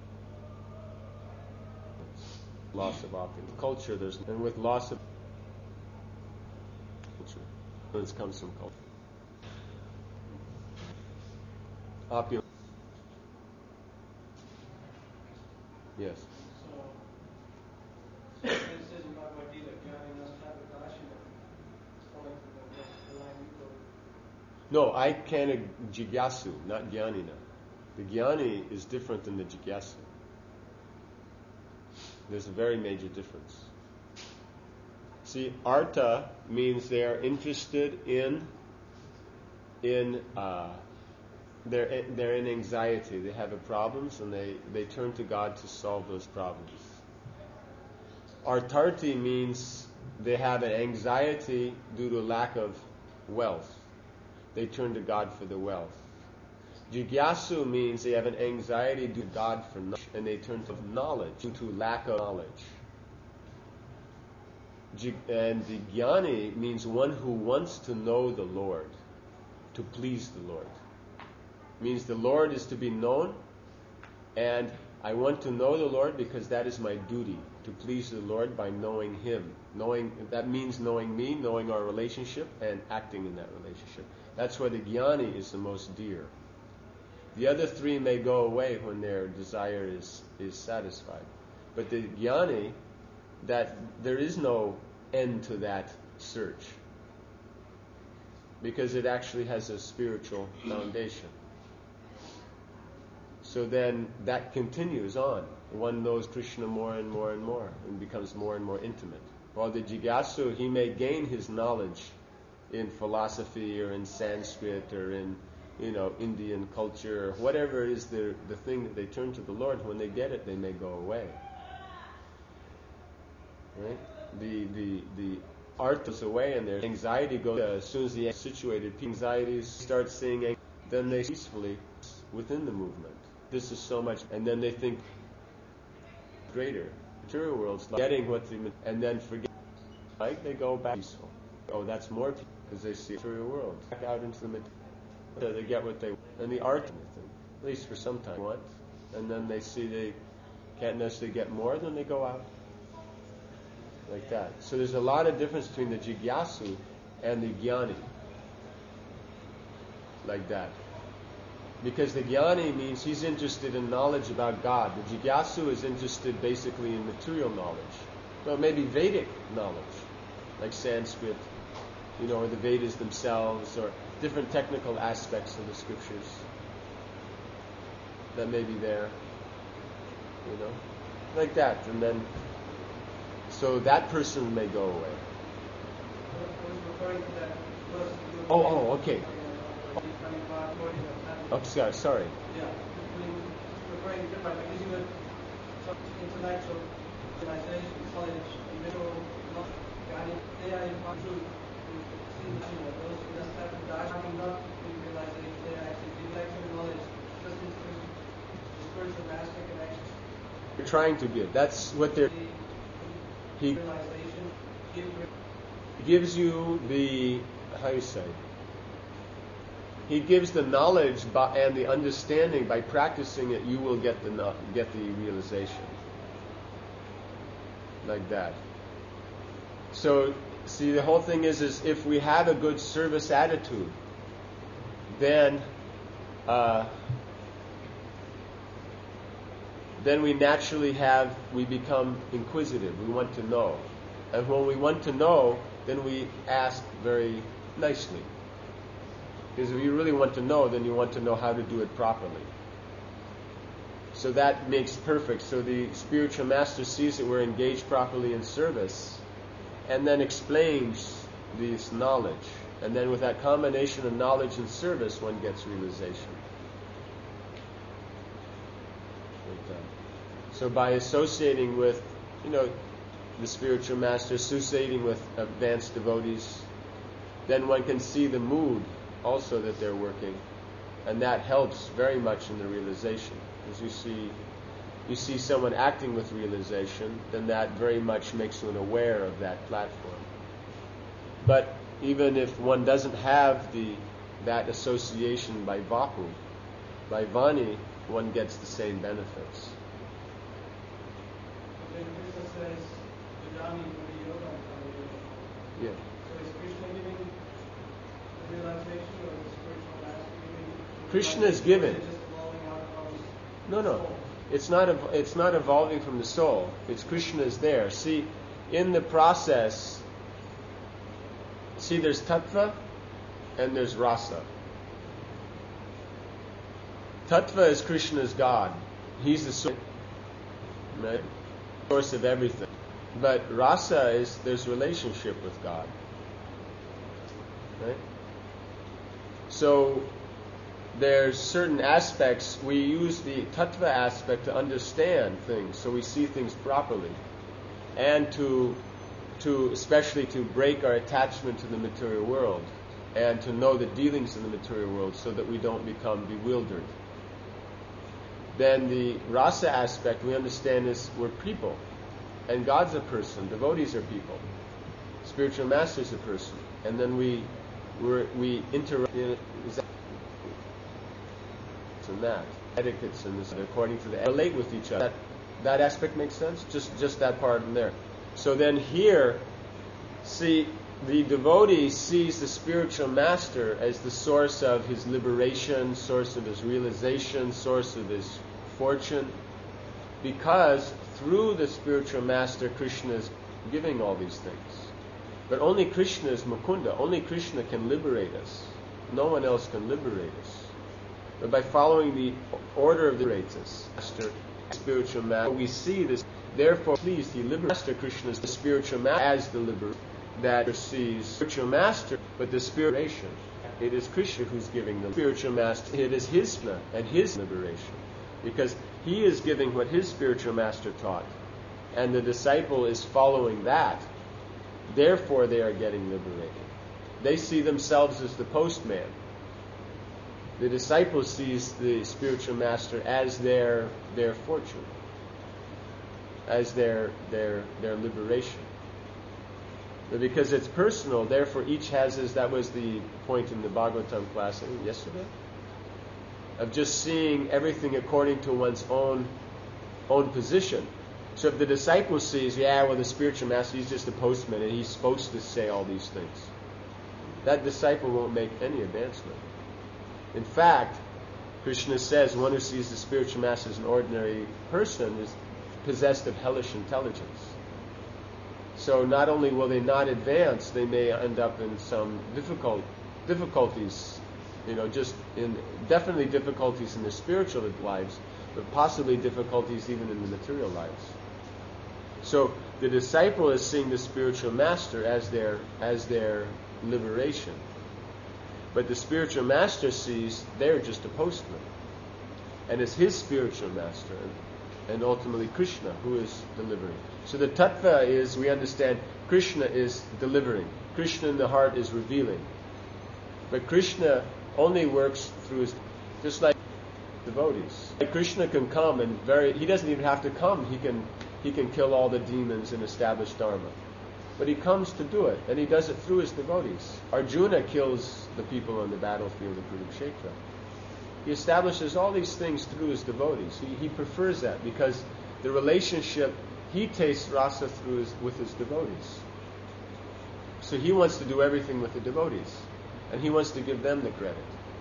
Loss of opulence. Culture, there's, and with loss of culture, this comes from culture. Opulence. Yes. So, it says in Bhagavad Gita, Jnana Nastapadashina, according to the, the line you quoted. No, I can a Jigyasu, not Jnanina. The Jnani is different than the Jigyasu. There's a very major difference. See, arta means they are interested in, in, uh, they're, they're in anxiety. They have a problems and they, they turn to God to solve those problems. Artarti means they have an anxiety due to lack of wealth. They turn to God for the wealth. Jigyasu means they have an anxiety due to God for knowledge, and they turn to knowledge due to lack of knowledge. And the jnani means one who wants to know the Lord, to please the Lord. Means the Lord is to be known, and I want to know the Lord because that is my duty, to please the Lord by knowing Him. Knowing that means knowing me, knowing our relationship, and acting in that relationship. That's why the jnani is the most dear. The other three may go away when their desire is, is satisfied. But the jnani, that there is no end to that search, because it actually has a spiritual foundation. So then that continues on. One knows Krishna more and more and more and becomes more and more intimate. While the jigyasu, he may gain his knowledge in philosophy or in Sanskrit or in, you know, Indian culture or whatever is the, the thing that they turn to the Lord. When they get it, they may go away. Right? The the the art goes away and their anxiety goes. Uh, as soon as the situated anxieties start seeing, then they peacefully within the movement. This is so much, and then they think greater. Material world's like getting what they, and then forget. Like they go back peaceful. Oh, that's more peaceful because they see the material world. Back out into the material. So they get what they want. And the art, at least for some time, want, and then they see they can't necessarily get more, then they go out. Like that. So there's a lot of difference between the jigyasu and the jnani. Like that. Because the jnani means he's interested in knowledge about God. The jigyasu is interested basically in material knowledge. Well, maybe Vedic knowledge, like Sanskrit, you know, or the Vedas themselves, or different technical aspects of the scriptures that may be there, you know, like that. And then, so that person may go away. Oh, oh, okay. Oh, sorry, sorry. Yeah, referring to like using the intellectual realization, knowledge, individual knowledge, they are in part to see those who just have to die, having not in realization, they are actually intellectual knowledge, just in the spiritual master connection. They're trying to give. That's what they're. He gives you the, how you say, he gives the knowledge by, and the understanding. By practicing it, you will get the get the realization. Like that. So, see, the whole thing is, is if we have a good service attitude, then uh, then we naturally have, we become inquisitive. We want to know. And when we want to know, then we ask very nicely. Because if you really want to know, then you want to know how to do it properly. So that makes perfect. So the spiritual master sees that we're engaged properly in service, and then explains this knowledge. And then with that combination of knowledge and service, one gets realization. So by associating with, you know, the spiritual master, associating with advanced devotees, then one can see the mood also that they're working, and that helps very much in the realization. As you see, you see someone acting with realization, then that very much makes one aware of that platform. But even if one doesn't have the that association by vapu, by vani, one gets the same benefits. Then Krishna says, Vijami Puri Yoga and Yeah. So is Krishna giving the realization, or the spiritual master giving? Krishna is given. Just evolving out from No, no. It's not ev- it's not evolving from the soul. It's Krishna is there. See, in the process, see there's tattva and there's rasa. Tattva is Krishna's God. He's the source, right? Source of everything. But rasa is there's relationship with God. Right? So there's certain aspects, we use the tattva aspect to understand things, so we see things properly. And to to especially to break our attachment to the material world and to know the dealings in the material world so that we don't become bewildered. Then the rasa aspect we understand is we're people, and God's a person, devotees are people, spiritual master is a person, and then we we're, we interact in and that etiquettes and this according to the relate with each other. That, that aspect makes sense. Just just that part in there. So then here, see, the devotee sees the spiritual master as the source of his liberation, source of his realization, source of his fortune, because through the spiritual master, Krishna is giving all these things. But only Krishna is Mukunda. Only Krishna can liberate us. No one else can liberate us. But by following the order of the races, master, spiritual master, we see this. Therefore, please, he liberates Master Krishna is the spiritual master as the liberator that sees spiritual master, but the spiration. It is Krishna who's giving the spiritual master. It is his and his liberation, because he is giving what his spiritual master taught, and the disciple is following that. Therefore, they are getting liberated. They see themselves as the postman. The disciple sees the spiritual master as their their fortune, as their their their liberation. But because it's personal, therefore each has his. That was the point in the Bhagavatam class I think yesterday, of just seeing everything according to one's own own position. So if the disciple sees, yeah, well, the spiritual master, he's just a postman and he's supposed to say all these things, that disciple won't make any advancement. In fact, Krishna says one who sees the spiritual master as an ordinary person is possessed of hellish intelligence. So not only will they not advance, they may end up in some difficult difficulties, you know, just in definitely difficulties in their spiritual lives, but possibly difficulties even in the material lives. So the disciple is seeing the spiritual master as their as their liberation. But the spiritual master sees they're just a postman. And it's his spiritual master, and ultimately Krishna, who is delivering. So the tattva is, we understand, Krishna is delivering. Krishna in the heart is revealing. But Krishna only works through his, just like devotees. Like Krishna can come and very, he doesn't even have to come. He can, he can kill all the demons and establish Dharma. But he comes to do it, and he does it through his devotees. Arjuna kills the people on the battlefield of Kurukshetra. He establishes all these things through his devotees. He, he prefers that because the relationship, he tastes rasa through his, with his devotees. So he wants to do everything with the devotees, and he wants to give them the credit.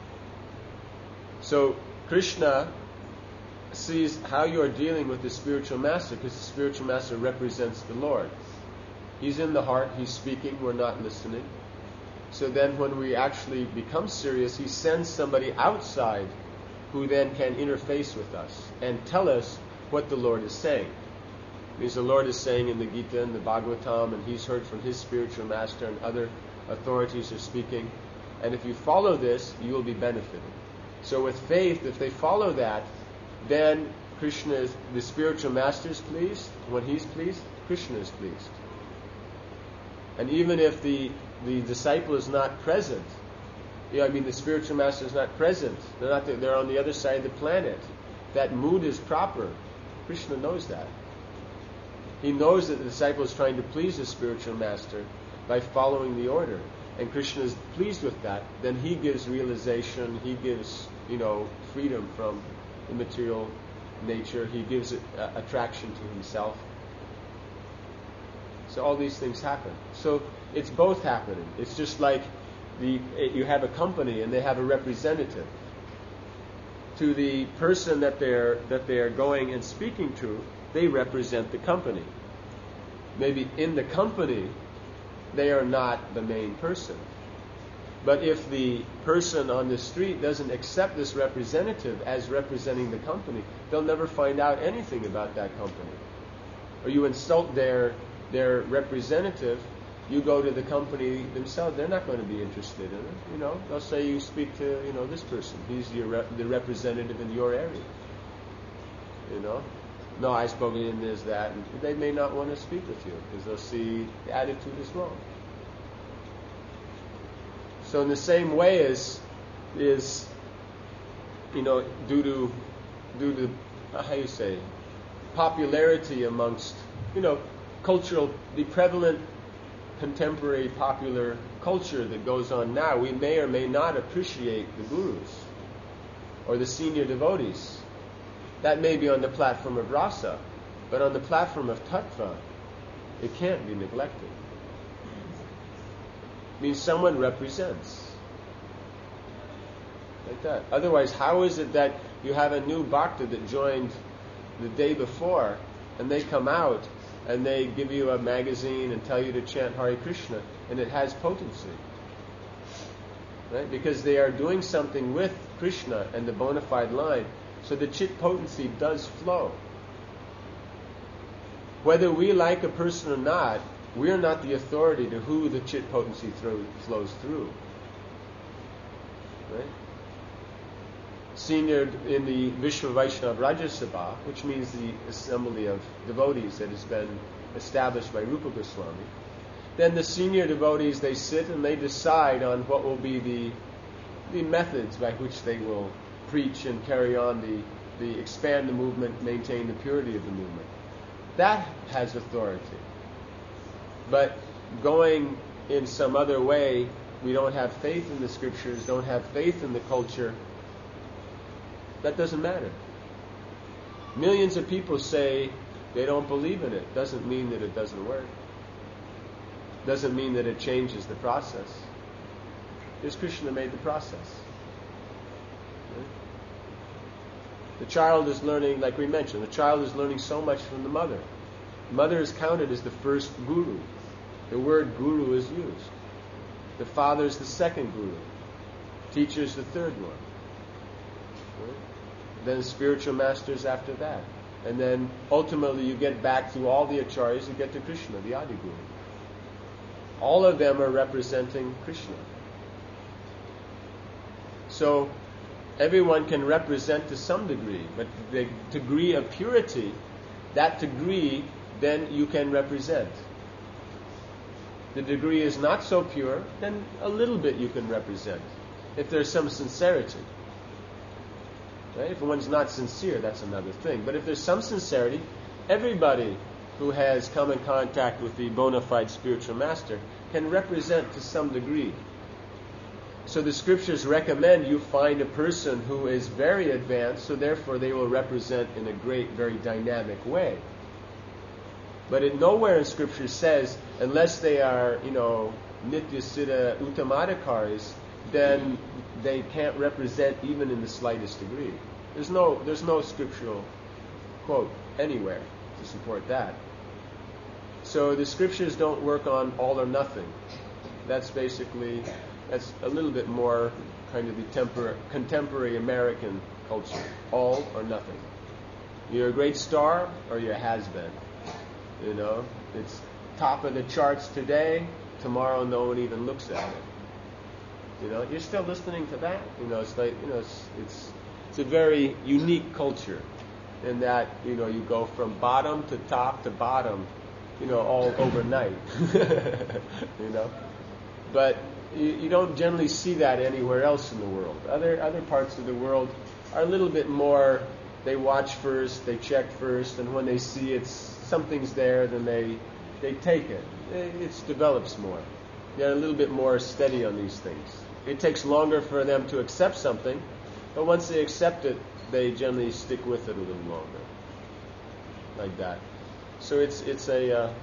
So Krishna sees how you are dealing with the spiritual master, because the spiritual master represents the Lord. He's in the heart, he's speaking, we're not listening. So then when we actually become serious, he sends somebody outside who then can interface with us and tell us what the Lord is saying. Because the Lord is saying in the Gita and the Bhagavatam, and he's heard from his spiritual master, and other authorities are speaking. And if you follow this, you will be benefited. So with faith, if they follow that, then Krishna is, the spiritual master is pleased. When he's pleased, Krishna is pleased. And even if the, the disciple is not present, you know, I mean the spiritual master is not present, they're not there, they're on the other side of the planet, that mood is proper. Krishna knows that. He knows that the disciple is trying to please the spiritual master by following the order. And Krishna is pleased with that. Then he gives realization, he gives, you know, freedom from the material nature, he gives it, uh, attraction to himself. So all these things happen. So it's both happening. It's just like the you have a company and they have a representative. To the person that they're that they are going and speaking to, they represent the company. Maybe in the company, they are not the main person. But if the person on the street doesn't accept this representative as representing the company, they'll never find out anything about that company. Or you insult their their representative, you go to the company themselves, they're not going to be interested in it. You know, they'll say you speak to, you know, this person. He's your rep- the representative in your area. You know, no, I spoke in this, that, and they may not want to speak with you because they'll see the attitude is wrong. So in the same way as is, you know, due to due to how you say popularity amongst, you know, cultural, the prevalent contemporary popular culture that goes on now, we may or may not appreciate the gurus or the senior devotees. That may be on the platform of rasa, but on the platform of tattva, it can't be neglected. It means someone represents. Like that. Otherwise, how is it that you have a new bhakta that joined the day before, and they come out and they give you a magazine and tell you to chant Hare Krishna, and it has potency? Right? Because they are doing something with Krishna and the bona fide line, so the chit potency does flow. Whether we like a person or not, we are not the authority to who the chit potency thro- flows through. Right? Senior in the Vishwa Vaishnava Rajya Sabha, which means the assembly of devotees that has been established by Rupa Goswami, then the senior devotees, they sit and they decide on what will be the the methods by which they will preach and carry on the, the expand the movement, maintain the purity of the movement. That has authority. But going in some other way, we don't have faith in the scriptures, don't have faith in the culture, that doesn't matter. Millions of people say they don't believe in it. Doesn't mean that it doesn't work. Doesn't mean that it changes the process. Because Krishna made the process. Right? The child is learning, like we mentioned, the child is learning so much from the mother. The mother is counted as the first guru. The word guru is used. The father is the second guru. Teacher is the third one. Right? Then spiritual masters after that. And then ultimately you get back to all the acharyas, you get to Krishna, the Adi Guru. All of them are representing Krishna. So everyone can represent to some degree, but the degree of purity, that degree then you can represent. The degree is not so pure, then a little bit you can represent, if there's some sincerity. Right? If one's not sincere, that's another thing. But if there's some sincerity, everybody who has come in contact with the bona fide spiritual master can represent to some degree. So the scriptures recommend you find a person who is very advanced, so therefore they will represent in a great, very dynamic way. But it nowhere in scripture says, unless they are, you know, nitya siddha uttamadhikaris, then they can't represent even in the slightest degree. There's no there's no scriptural quote anywhere to support that. So the scriptures don't work on all or nothing. That's basically, that's a little bit more kind of the tempor- contemporary American culture. All or nothing. You're a great star or you has been. You know, it's top of the charts today, tomorrow no one even looks at it. You know, you're still listening to that. You know, it's like, you know, it's it's it's a very unique culture in that, you know, you go from bottom to top to bottom, you know, all overnight. You know, but you, you don't generally see that anywhere else in the world. Other other parts of the world are a little bit more. They watch first, they check first, and when they see it's something's there, then they they take it. It, it develops more. They're a little bit more steady on these things. It takes longer for them to accept something, but once they accept it, they generally stick with it a little longer, like that. So it's it's a uh,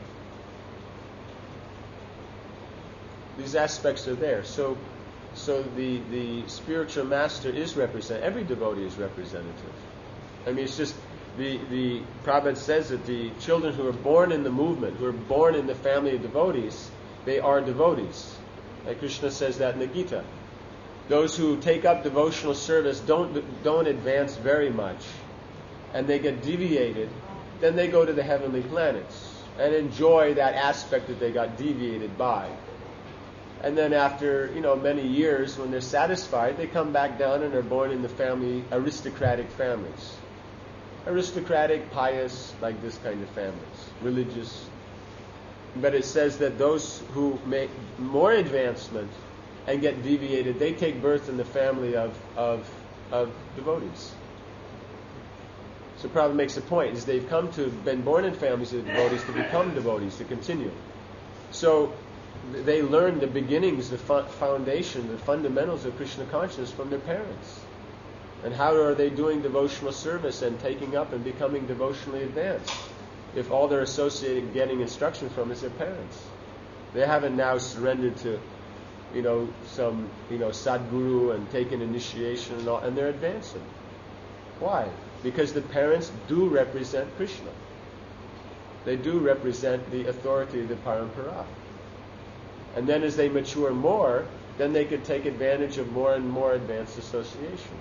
these aspects are there. So so the the spiritual master is represented. Every devotee is representative. I mean, it's just the the Prabhupada says that the children who are born in the movement, who are born in the family of devotees, they are devotees. Like Krishna says that in the Gita. Those who take up devotional service don't don't advance very much, and they get deviated, then they go to the heavenly planets. and enjoy that aspect that they got deviated by. And then after, you know, many years, when they're satisfied, they come back down and are born in the family, aristocratic families. Aristocratic, pious, like this kind of families. Religious. But it says that those who make more advancement and get deviated, they take birth in the family of, of, of devotees. So Prabhupada makes a point, is they've come to, been born in families of devotees to become devotees, to continue. So they learn the beginnings, the foundation, the fundamentals of Krishna consciousness from their parents. And how are they doing devotional service and taking up and becoming devotionally advanced? If all they're associating, getting instruction from is their parents. They haven't now surrendered to, you know, some, you know, sadguru and taken initiation and all, and they're advancing. Why? Because the parents do represent Krishna. They do represent the authority of the parampara. And then as they mature more, then they could take advantage of more and more advanced association.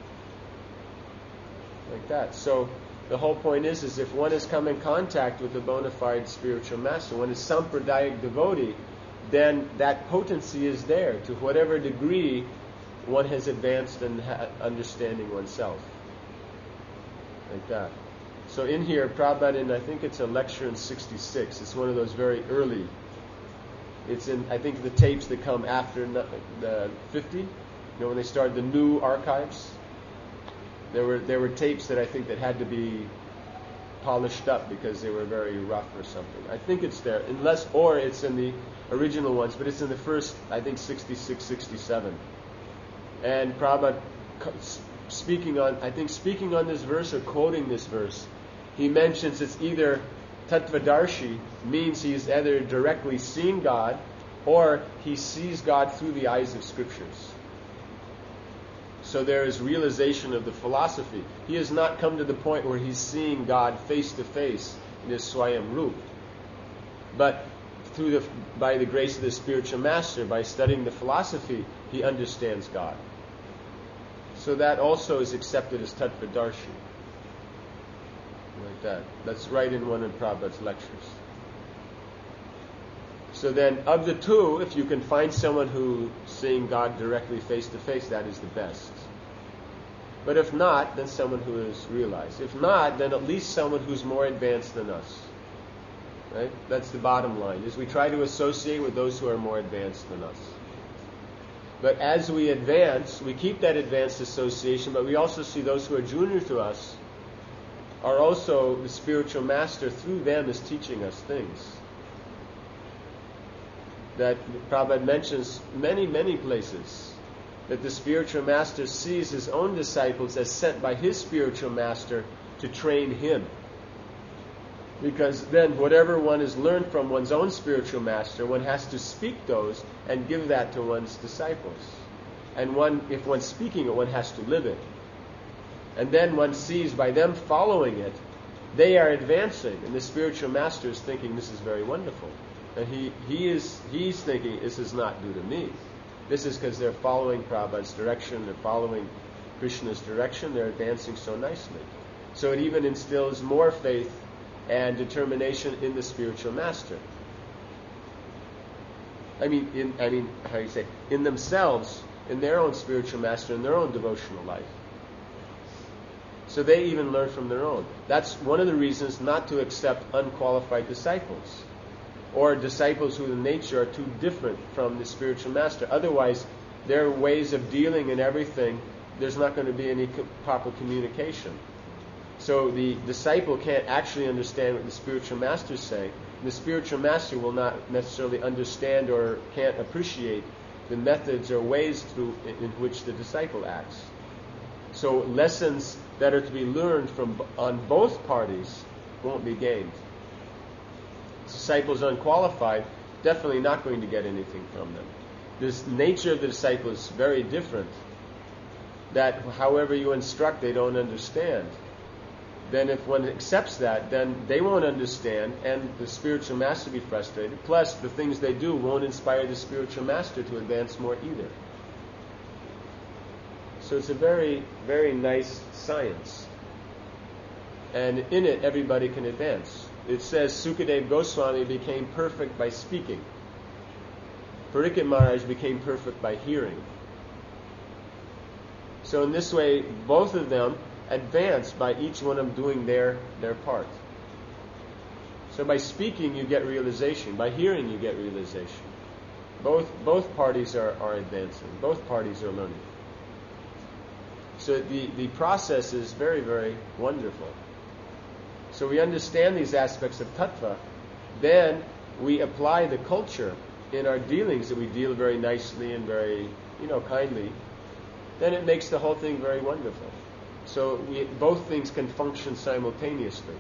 Like that. So the whole point is, is if one has come in contact with a bona fide spiritual master, one is Sampradayic devotee, then that potency is there to whatever degree one has advanced in ha- understanding oneself. Like that. So in here, Prabhupada, in, I think it's a lecture in sixty-six, it's one of those very early, it's in, I think, the tapes that come after the fifty, you know, when they started the new archives. There were there were tapes that I think that had to be polished up because they were very rough or something. I think it's there, unless, or it's in the original ones, but it's in the first, I think, sixty-six, sixty-seven. And Prabhupada, speaking on, I think speaking on this verse or quoting this verse, he mentions it's either Tattvadarshi, means he's either directly seeing God, or he sees God through the eyes of scriptures. So there is realization of the philosophy. He has not come to the point where he's seeing God face to face in his Swayam Rup. But through the, by the grace of the spiritual master, by studying the philosophy, he understands God. So that also is accepted as Tattvadarshi. Like that. That's right in one of Prabhupada's lectures. So then, of the two, if you can find someone who's seeing God directly face to face, that is the best. But if not, then someone who is realized. If not, then at least someone who's more advanced than us. Right? That's the bottom line, is we try to associate with those who are more advanced than us. But as we advance, we keep that advanced association, but we also see those who are junior to us are also the spiritual master through them is teaching us things. That Prabhupada mentions many, many places, that the spiritual master sees his own disciples as sent by his spiritual master to train him. Because then whatever one has learned from one's own spiritual master, one has to speak those and give that to one's disciples. And one, if one's speaking it, one has to live it. And then one sees by them following it, they are advancing, and the spiritual master is thinking, this is very wonderful. And he, he is he's thinking, this is not due to me. This is because they're following Prabhupada's direction, they're following Krishna's direction, they're advancing so nicely. So it even instills more faith and determination in the spiritual master. I mean, in, I mean, how do you say, in themselves, in their own spiritual master, in their own devotional life. So they even learn from their own. That's one of the reasons not to accept unqualified disciples, or disciples who in nature are too different from the spiritual master. Otherwise, their ways of dealing and everything, there's not going to be any co- proper communication. So the disciple can't actually understand what the spiritual master is saying. The spiritual master will not necessarily understand or can't appreciate the methods or ways through in, in which the disciple acts. So lessons that are to be learned from on both parties won't be gained. Disciples unqualified, definitely not going to get anything from them. This nature of the disciple is very different. That however you instruct, they don't understand. Then if one accepts that, then they won't understand, and the spiritual master will be frustrated. Plus, the things they do won't inspire the spiritual master to advance more either. So it's a very, very nice science. And in it, everybody can advance. it says Sukadeva Goswami became perfect by speaking. Parikshit Maharaj became perfect by hearing. So in this way, both of them advance by each one of them doing their, their part. So by speaking, you get realization. By hearing, you get realization. Both both parties are, are advancing. Both parties are learning. So the, the process is very, very wonderful. So we understand these aspects of tattva, then we apply the culture in our dealings, that we deal very nicely and very, you know, kindly. Then it makes the whole thing very wonderful. So we, both things can function simultaneously.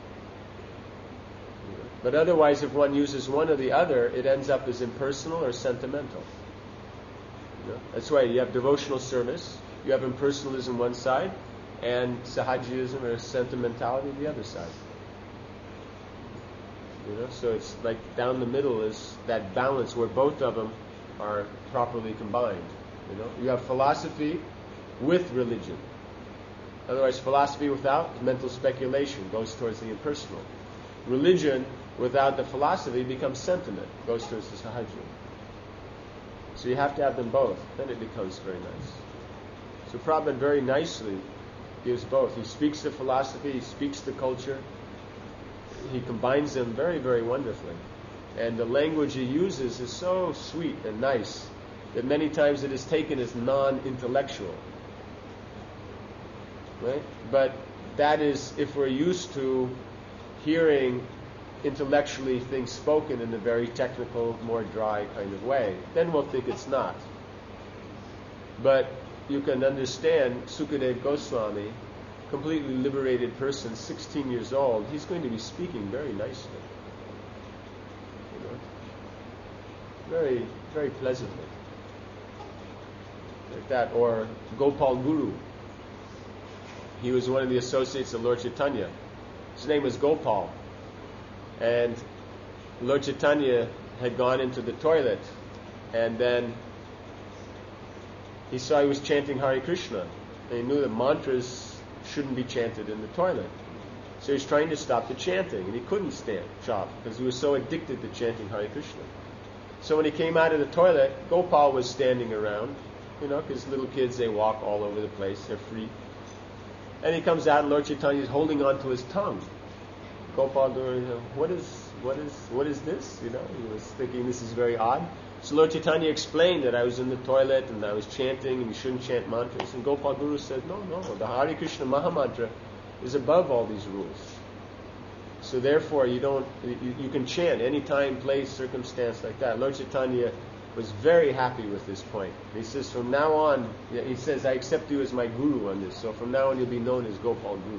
But otherwise, if one uses one or the other, it ends up as impersonal or sentimental. You know? That's why you have devotional service, you have impersonalism one side, and sahajism or sentimentality the other side. You know, so it's like down the middle is that balance where both of them are properly combined. You know, you have philosophy with religion. Otherwise, philosophy without mental speculation goes towards the impersonal. Religion without the philosophy becomes sentiment, goes towards the sahaja. So you have to have them both, then it becomes very nice. So Prabhupada very nicely gives both. He speaks the philosophy, he speaks the culture, he combines them very, very wonderfully. And the language he uses is so sweet and nice that many times it is taken as non-intellectual. Right? But that is if we're used to hearing intellectually things spoken in a very technical, more dry kind of way, then we'll think it's not. But you can understand Sukadeva Goswami, completely liberated person, sixteen years old, he's going to be speaking very nicely. You know? Very, very pleasantly. Like that. Or Gopal Guru. He was one of the associates of Lord Chaitanya. His name was Gopal. And Lord Chaitanya had gone into the toilet, and then he saw he was chanting Hare Krishna, and he knew that mantras shouldn't be chanted in the toilet. So he was trying to stop the chanting, and he couldn't stand stop because he was so addicted to chanting Hare Krishna. So when he came out of the toilet, Gopal was standing around, you know, because little kids, they walk all over the place, they're free. And he comes out, and Lord Chaitanya is holding on to his tongue. Gopal, you know, what is, what is, what is this? You know, he was thinking this is very odd. So Lord Chaitanya explained that I was in the toilet and I was chanting, and you shouldn't chant mantras. And Gopal Guru said, no, no, the Hare Krishna Mahamantra is above all these rules. So therefore, you don't, you, you can chant any time, place, circumstance like that. Lord Chaitanya was very happy with this point. He says, from now on, he says, I accept you as my guru on this. So from now on, you'll be known as Gopal Guru.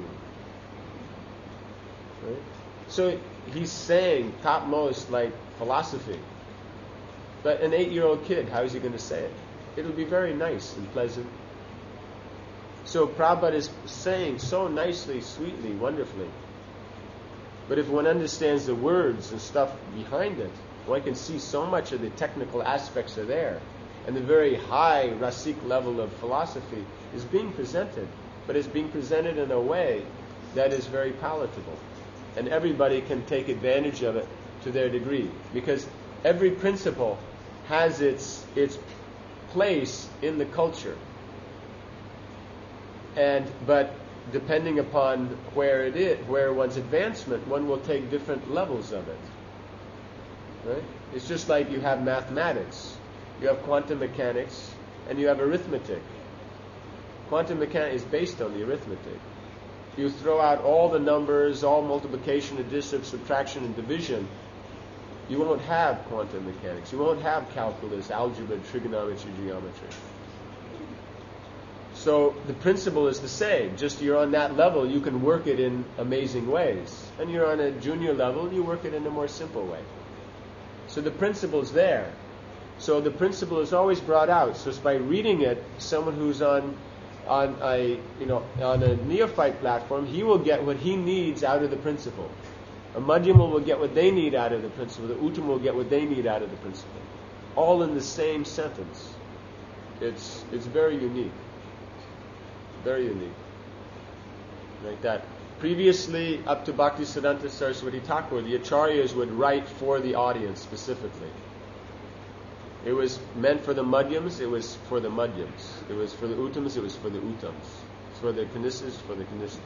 Right? So he's saying topmost like philosophy. But an eight-year-old kid, how is he going to say it? It'll be very nice and pleasant. So Prabhupada is saying so nicely, sweetly, wonderfully. But if one understands the words and stuff behind it, one can see so much of the technical aspects are there. And the very high rasic level of philosophy is being presented. But it's being presented in a way that is very palatable. And everybody can take advantage of it to their degree. Because every principle has its its place in the culture. And but depending upon where it is, where one's advancement, one will take different levels of it. Right? It's just like you have mathematics, you have quantum mechanics, and you have arithmetic. Quantum mechanics is based on the arithmetic. You throw out all the numbers, all multiplication, addition, subtraction, and division, you won't have quantum mechanics. You won't have calculus, algebra, trigonometry, geometry. So the principle is the same. Just you're on that level, you can work it in amazing ways. And you're on a junior level, you work it in a more simple way. So the principle is there. So the principle is always brought out. So it's by reading it, someone who's on on a you know on a neophyte platform, he will get what he needs out of the principle. A Madhyama will get what they need out of the principle. The Uttama will get what they need out of the principle. All in the same sentence. It's it's very unique. Very unique. Like that. previously, up to Bhaktisiddhanta Saraswati Thakur, the acharyas would write for the audience specifically. It was meant for the madhyams, it was for the madhyams. It was for the uttams, it was for the uttams. It's for the kanisas, for the kanisas.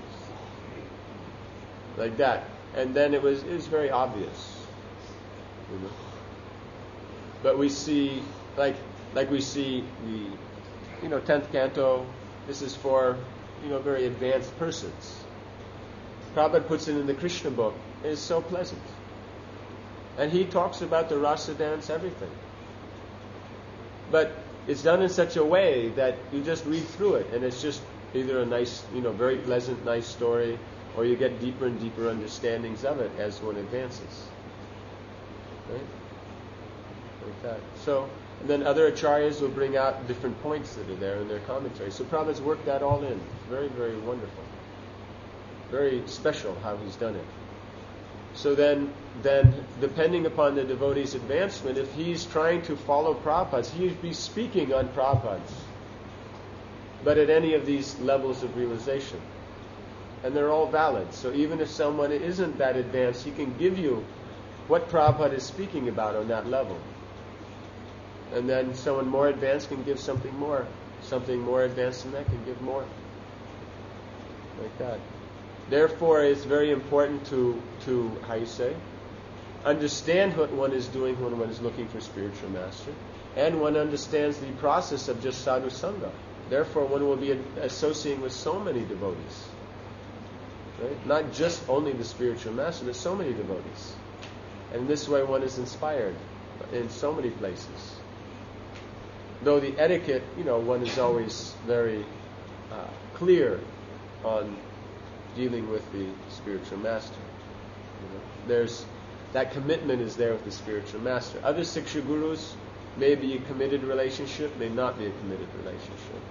Like that. And then it was it was very obvious. You know? But we see, like like we see the, you know, tenth canto, this is for, you know, very advanced persons. Prabhupada puts it in the Krishna book. It is so pleasant. And he talks about the rasa dance, everything. But it's done in such a way that you just read through it, and it's just either a nice, you know, very pleasant, nice story, or you get deeper and deeper understandings of it as one advances. Right? Like that. So, and then other acharyas will bring out different points that are there in their commentary. So Prabhupada's worked that all in. It's very, very wonderful. Very special how he's done it. So then, then depending upon the devotee's advancement, if he's trying to follow Prabhupada's, he'd be speaking on Prabhupada's. But at any of these levels of realization. And they're all valid. So even if someone isn't that advanced, he can give you what Prabhupada is speaking about on that level. And then someone more advanced can give something more. Something more advanced than that can give more. Like that. Therefore, it's very important to, to, how you say, understand what one is doing when one is looking for spiritual master. And one understands the process of just sadhu sangha. Therefore, one will be associating with so many devotees. Right? Not just only the spiritual master, there's so many devotees. And this way one is inspired in so many places. Though the etiquette, you know, one is always very uh, clear on dealing with the spiritual master. You know, there's that commitment is there with the spiritual master. Other Siksha Gurus may be a committed relationship, may not be a committed relationship.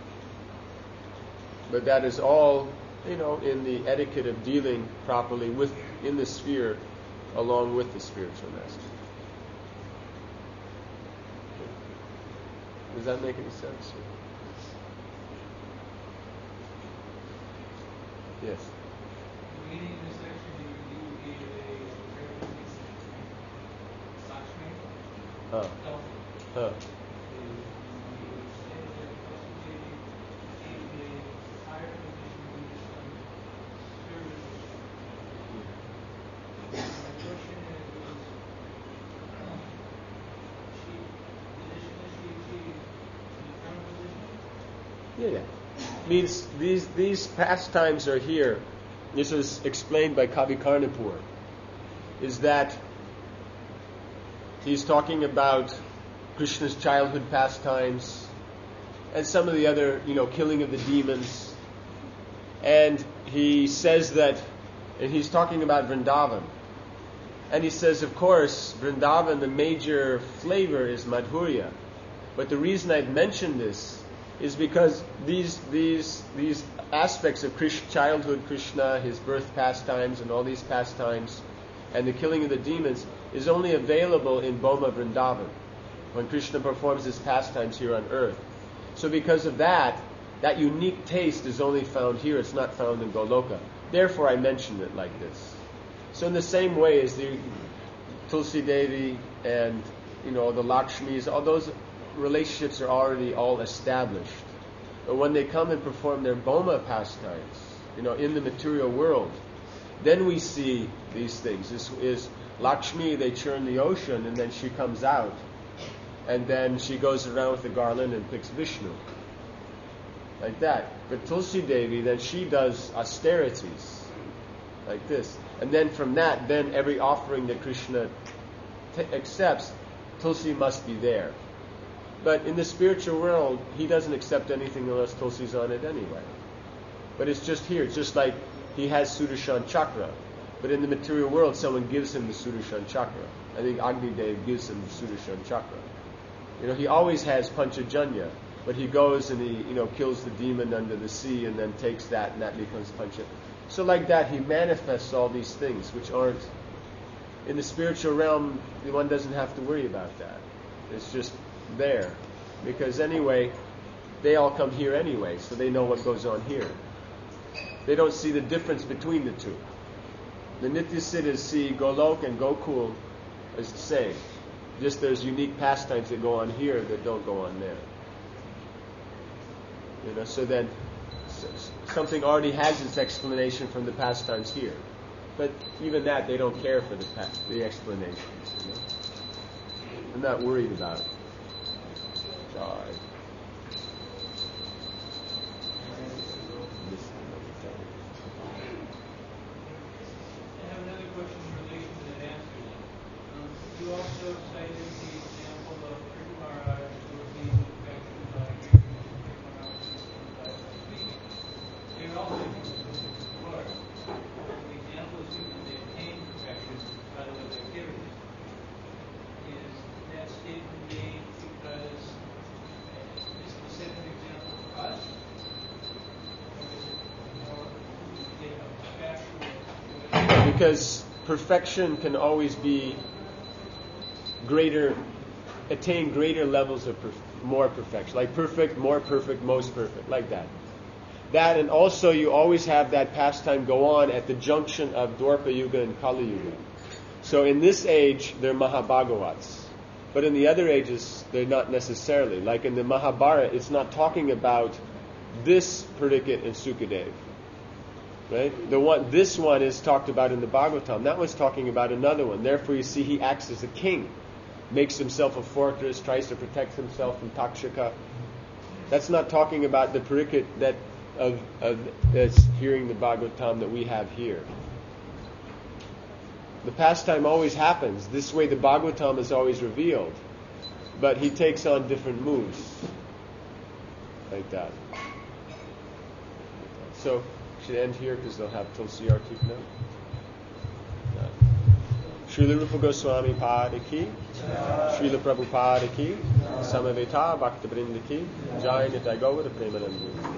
But that is all, you know, in the etiquette of dealing properly with in the sphere along with the spiritual master. Does that make any sense? Yes. Reading this section, you, you gave a reference to Lakshmi. Huh. Huh. Yeah, yeah. Means these these pastimes are here. This is explained by Kavi Karnapur. Is that he's talking about Krishna's childhood pastimes and some of the other, you know, killing of the demons. And he says that, and he's talking about Vrindavan. And he says, of course, Vrindavan, the major flavor is Madhurya. But the reason I've mentioned this is because these these these aspects of Krishna, childhood Krishna, his birth pastimes, and all these pastimes, and the killing of the demons is only available in Boma Vrindavan, when Krishna performs his pastimes here on earth. So because of that, that unique taste is only found here, it's not found in Goloka. Therefore I mentioned it like this. So in the same way as the Tulsi Devi and, you know, the Lakshmis, all those relationships are already all established. But when they come and perform their Boma pastimes, you know, in the material world, then we see these things. This is Lakshmi, they churn the ocean, and then she comes out. And then she goes around with the garland and picks Vishnu. Like that. But Tulsi Devi, then she does austerities. Like this. And then from that, then every offering that Krishna t- accepts, Tulsi must be there. But in the spiritual world, he doesn't accept anything unless Tulsi's on it anyway. But it's just here. It's just like he has Sudarshan Chakra. But in the material world, someone gives him the Sudarshan Chakra. I think Agni Dev gives him the Sudarshan Chakra. You know, he always has Panchajanya. But he goes and he, you know, kills the demon under the sea and then takes that and that becomes Pancha. So like that, he manifests all these things which aren't... In the spiritual realm, one doesn't have to worry about that. It's just there, because anyway they all come here anyway, so they know what goes on here. They don't see the difference between the two. The Nityasiddhas see Golok and Gokul as the same. Just there's unique pastimes that go on here that don't go on there. You know, so then something already has its explanation from the pastimes here. But even that, they don't care for the past, the explanations. You know? I'm not worried about it. Sorry. I have another question in relation to that answer. Um, you also cited the example of Tripara being affected by speaking. They're also word. The example is given they obtain perfection by the way they're given it. Is that statement made because it's a specific example for us? Or is it a factual? Because perfection can always be greater, attain greater levels of perf- more perfection. Like perfect, more perfect, most perfect, like that. That, and also you always have that pastime go on at the junction of Dwarpa Yuga and Kali Yuga. So in this age, they're Mahabhagavats. But in the other ages, they're not necessarily. Like in the Mahabharata, it's not talking about this Pradikit and Sukadev. Right? The one, this one is talked about in the Bhagavatam. That one's talking about another one. Therefore, you see, he acts as a king, makes himself a fortress, tries to protect himself from Takshaka. That's not talking about the Parikit that of, of that's hearing the Bhagavatam that we have here. The pastime always happens. This way, the Bhagavatam is always revealed, but he takes on different moves, like that. So. Should end here because they'll have Tulsi Artik now. Srila Rupa Goswami Pada Ki, Srila Prabhupada Ki, Samaveta Bhakta Vrinda Ki, Jai Nitai Gaura Premanandi.